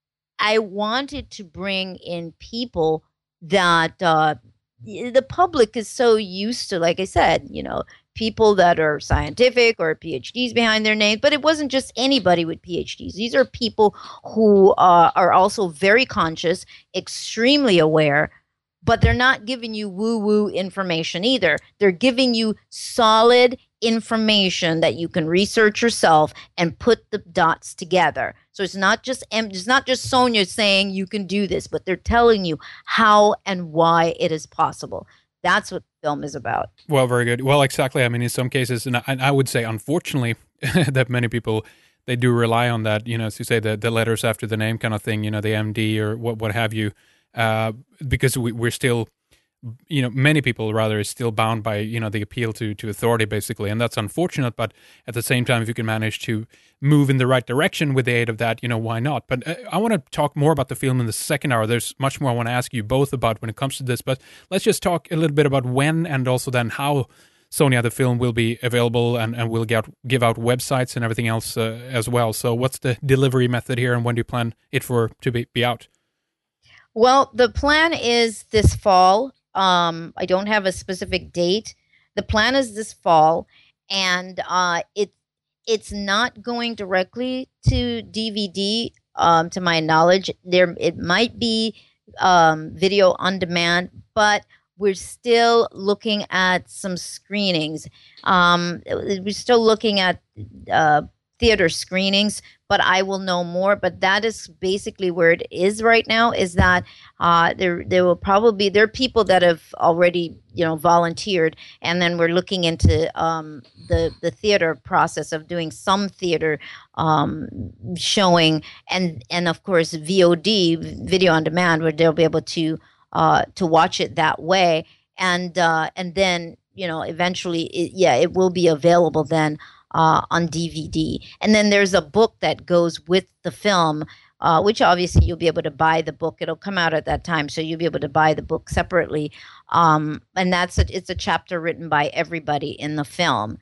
C: I wanted to bring in people that uh, the public is so used to, like I said, you know, people that are scientific or P H Ds behind their names, but it wasn't just anybody with P H Ds. These are people who uh, are also very conscious, extremely aware, but they're not giving you woo-woo information either. They're giving you solid information that you can research yourself and put the dots together. So it's not just it's not just Sonia saying you can do this, but they're telling you how and why it is possible. That's what the film is about.
B: Well, very good. Well, exactly. I mean, in some cases, and I, and I would say, unfortunately, that many people, they do rely on that, you know, as you say, the, the letters after the name kind of thing, you know, the M D or what, what have you, uh, because we, we're still, you know, many people rather is still bound by, you know, the appeal to, to authority, basically. And that's unfortunate. But at the same time, if you can manage to move in the right direction with the aid of that, you know, why not? But uh, I want to talk more about the film in the second hour. There's much more I want to ask you both about when it comes to this. But let's just talk a little bit about when and also then how, Sonia, the film will be available, and, and we'll get, give out websites and everything else uh, as well. So what's the delivery method here, and when do you plan it for to be, be out?
C: Well, the plan is this fall. Um, I don't have a specific date. The plan is this fall, and uh, it it's not going directly to D V D. Um, to my knowledge, there it might be um, video on demand, but we're still looking at some screenings. Um, we're still looking at uh, theater screenings, but I will know more. But that is basically where it is right now, is that uh, there there will probably, there are people that have already, you know, volunteered. And then we're looking into um, the, the theater process of doing some theater um, showing. And, and of course, V O D, video on demand, where they'll be able to uh, to watch it that way. And, uh, and then, you know, eventually, it, yeah, it will be available then Uh, on D V D. And then there's a book that goes with the film, uh, which obviously you'll be able to buy the book. It'll come out at that time, so you'll be able to buy the book separately. Um, and that's a, it's a chapter written by everybody in the film.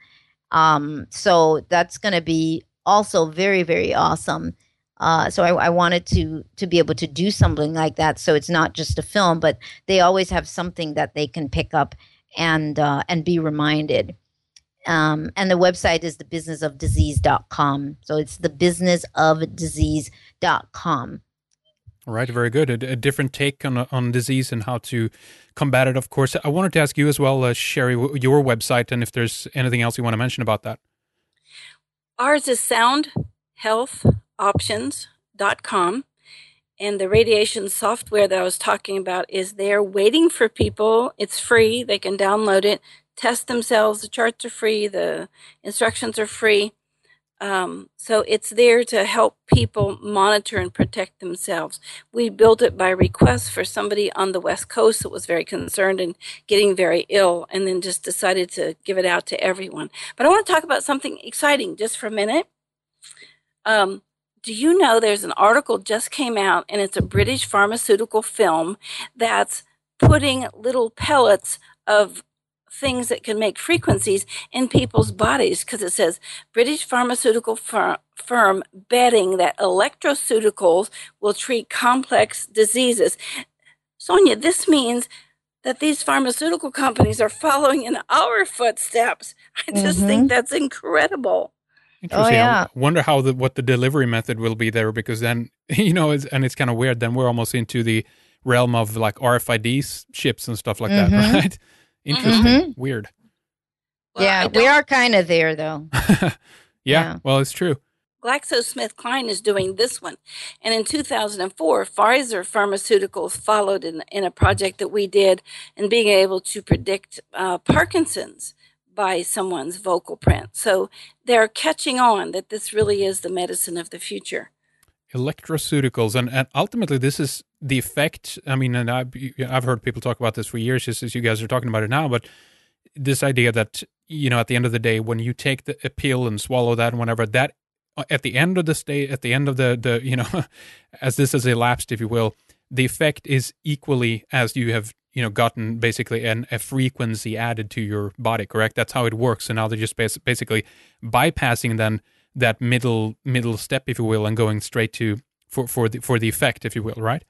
C: Um, so that's going to be also very, very awesome. Uh, so I, I wanted to to be able to do something like that. So it's not just a film, but they always have something that they can pick up and uh, and be reminded. Um, and the website is the business of disease dot com. So it's the business of disease dot com.
B: All right, very good. A, a different take on on disease and how to combat it, of course. I wanted to ask you as well, uh, Sherry, your website, and if there's anything else you want to mention about that.
D: Ours is sound health options dot com. And the radiation software that I was talking about is there waiting for people. It's free. They can download it, test themselves. The charts are free. The instructions are free. Um, so it's there to help people monitor and protect themselves. We built it by request for somebody on the West Coast that was very concerned and getting very ill, and then just decided to give it out to everyone. But I want to talk about something exciting just for a minute. Um, Do you know there's an article just came out, and it's a British pharmaceutical film that's putting little pellets of things that can make frequencies in people's bodies, because it says British pharmaceutical fir- firm betting that electroceuticals will treat complex diseases. Sonia, this means that these pharmaceutical companies are following in our footsteps. I just
C: Mm-hmm.
D: think that's incredible.
B: Interesting.
C: Oh, yeah.
B: I wonder how the what the delivery method will be there, because then, you know, it's, and it's kind of weird. Then we're almost into the realm of like R F I D chips and stuff like
C: Mhm.
B: that, right? Interesting. Weird.
D: Well, I
C: yeah,
D: don't-
C: we are kind of there, though.
B: yeah,
C: Yeah.
B: well, it's true.
D: GlaxoSmithKline is doing this one. And in two thousand four, Pfizer Pharmaceuticals followed in, in a project that we did in being able to predict uh, Parkinson's by someone's vocal print. So they're catching on that this really is the medicine of the future.
B: Electroceuticals, and, and ultimately this is the effect. I mean, and I've, I've heard people talk about this for years, just as you guys are talking about it now, but this idea that, you know, at the end of the day, when you take the, a pill and swallow that and whatever, that at the end of the stay, at the end of the, the you know, as this has elapsed, if you will, the effect is equally as you have, you know, gotten basically an, a frequency added to your body, correct? That's how it works. And now they're just bas- basically bypassing then that middle middle step, if you will, and going straight to for for the for the effect, if you will, right?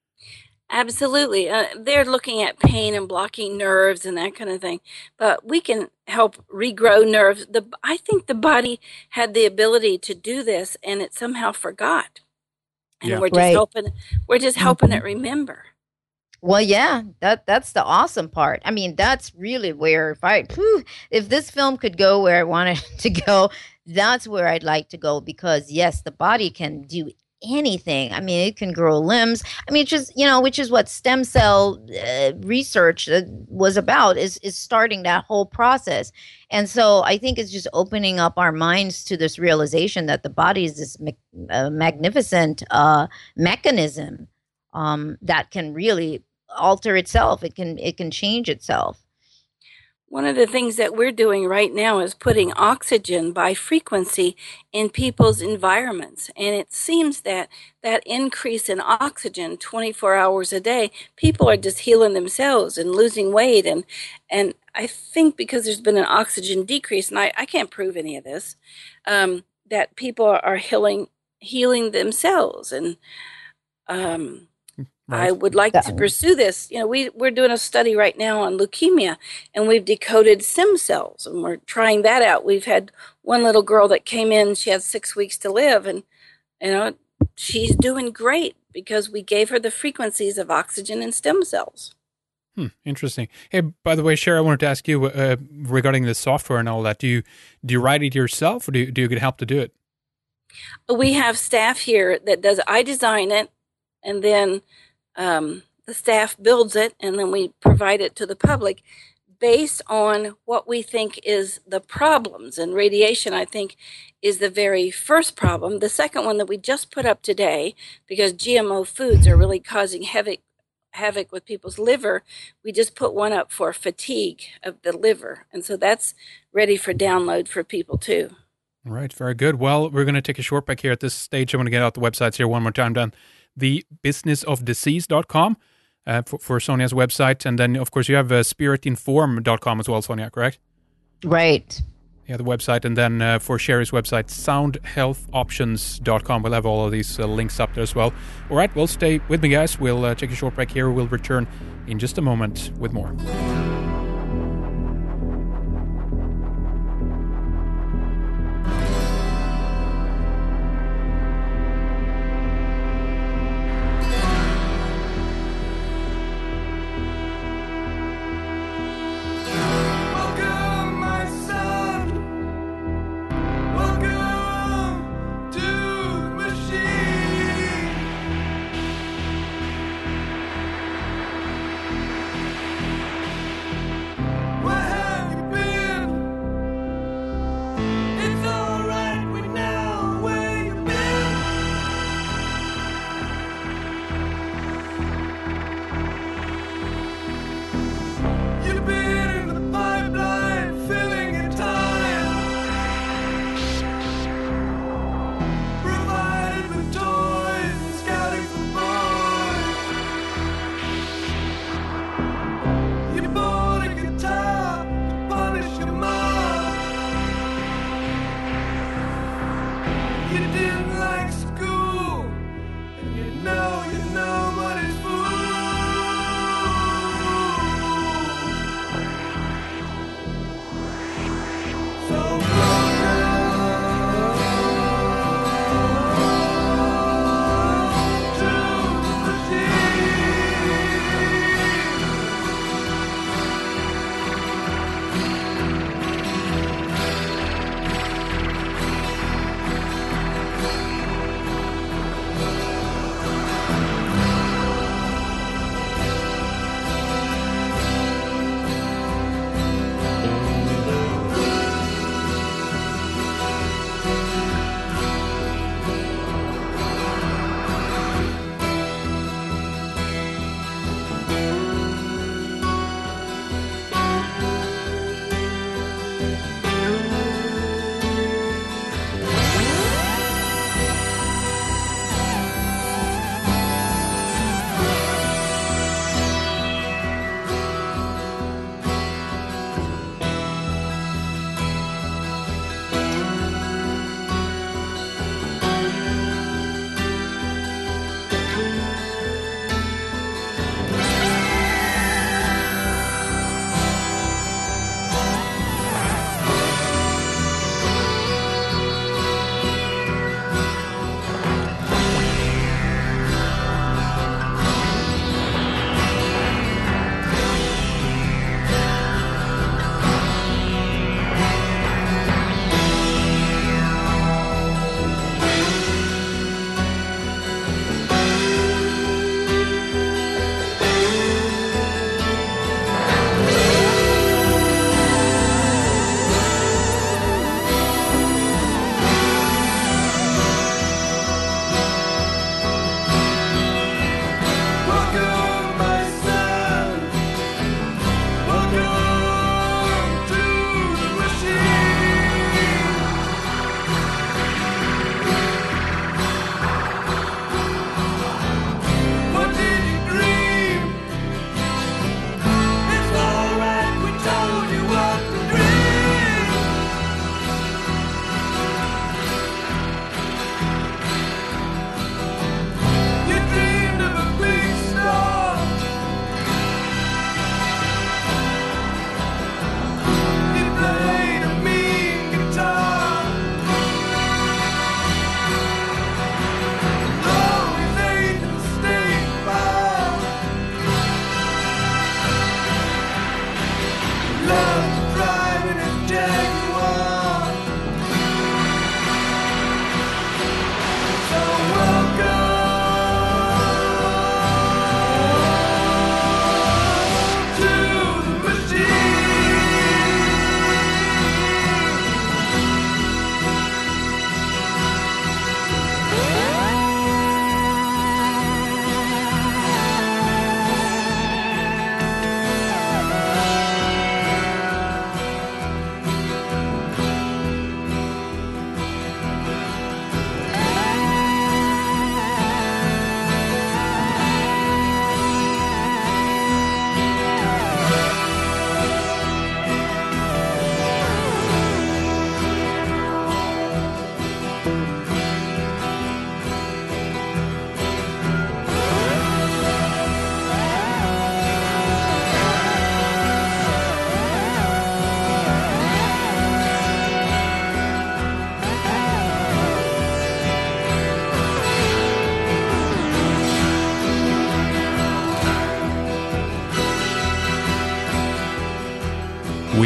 D: Absolutely. Uh, they're looking at pain and blocking nerves and that kind of thing. But we can help regrow nerves. The I think the body had the ability to do this, and it somehow forgot. And
B: Yeah.
D: we're just
C: Right.
D: helping we're just helping it remember.
C: Well, yeah, that that's the awesome part. I mean, that's really where if I whew, if this film could go where I wanted it to go, that's where I'd like to go, because yes, the body can do anything. I mean, it can grow limbs. I mean, it's just, you know, which is what stem cell uh, research uh, was about, is is starting that whole process. And so I think it's just opening up our minds to this realization that the body is this mag- uh, magnificent uh, mechanism um, that can really alter itself. It can it can change itself.
D: One of the things that we're doing right now is putting oxygen by frequency in people's environments. And it seems that that increase in oxygen twenty-four hours a day, people are just healing themselves and losing weight. And, and I think because there's been an oxygen decrease, and I, I can't prove any of this, um, that people are healing, healing themselves. And um,
B: Right.
D: I would like to pursue this. You know, we, we're doing a study right now on leukemia, and we've decoded stem cells, and we're trying that out. We've had one little girl that came in, she had six weeks to live, and, you know, she's doing great because we gave her the frequencies of oxygen and stem cells.
B: Hmm, interesting. Hey, by the way, Sherry, I wanted to ask you uh, regarding the software and all that. Do you do you write it yourself, or do you, do you get help to do it?
D: We have staff here that does, I design it, and then Um, the staff builds it, and then we provide it to the public based on what we think is the problems. And radiation, I think, is the very first problem. The second one that we just put up today, because G M O foods are really causing havoc, havoc with people's liver, we just put one up for fatigue of the liver. And so that's ready for download for people too.
B: All right, very good. Well, we're going to take a short break here at this stage. I'm going to get out the websites here one more time, then. the business of disease dot com uh, for, for Sonia's website. And then, of course, you have uh, spirit inform dot com as well, Sonia, correct?
C: Right.
B: Yeah, the website. And then uh, for Sherry's website, sound health options dot com. We'll have all of these uh, links up there as well. All right, well, stay with me, guys. We'll uh, take a short break here. We'll return in just a moment with more.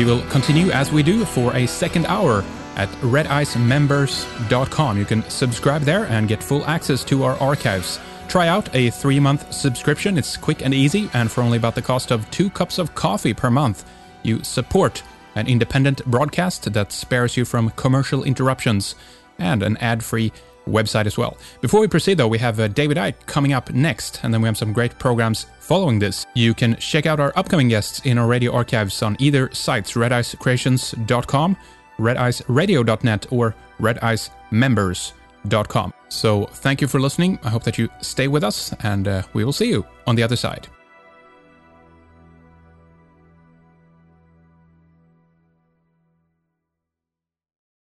B: We will continue as we do for a second hour at red ice members dot com. You can subscribe there and get full access to our archives. Try out a three-month subscription. It's quick and easy, and for only about the cost of two cups of coffee per month, you support an independent broadcast that spares you from commercial interruptions and an ad-free website as well. Before we proceed, though, we have uh, David Icke coming up next, and then we have some great programs following this. You can check out our upcoming guests in our radio archives on either sites, red ice creations dot com, red ice radio dot net, or red ice members dot com. So thank you for listening. I hope that you stay with us, and uh, we will see you on the other side.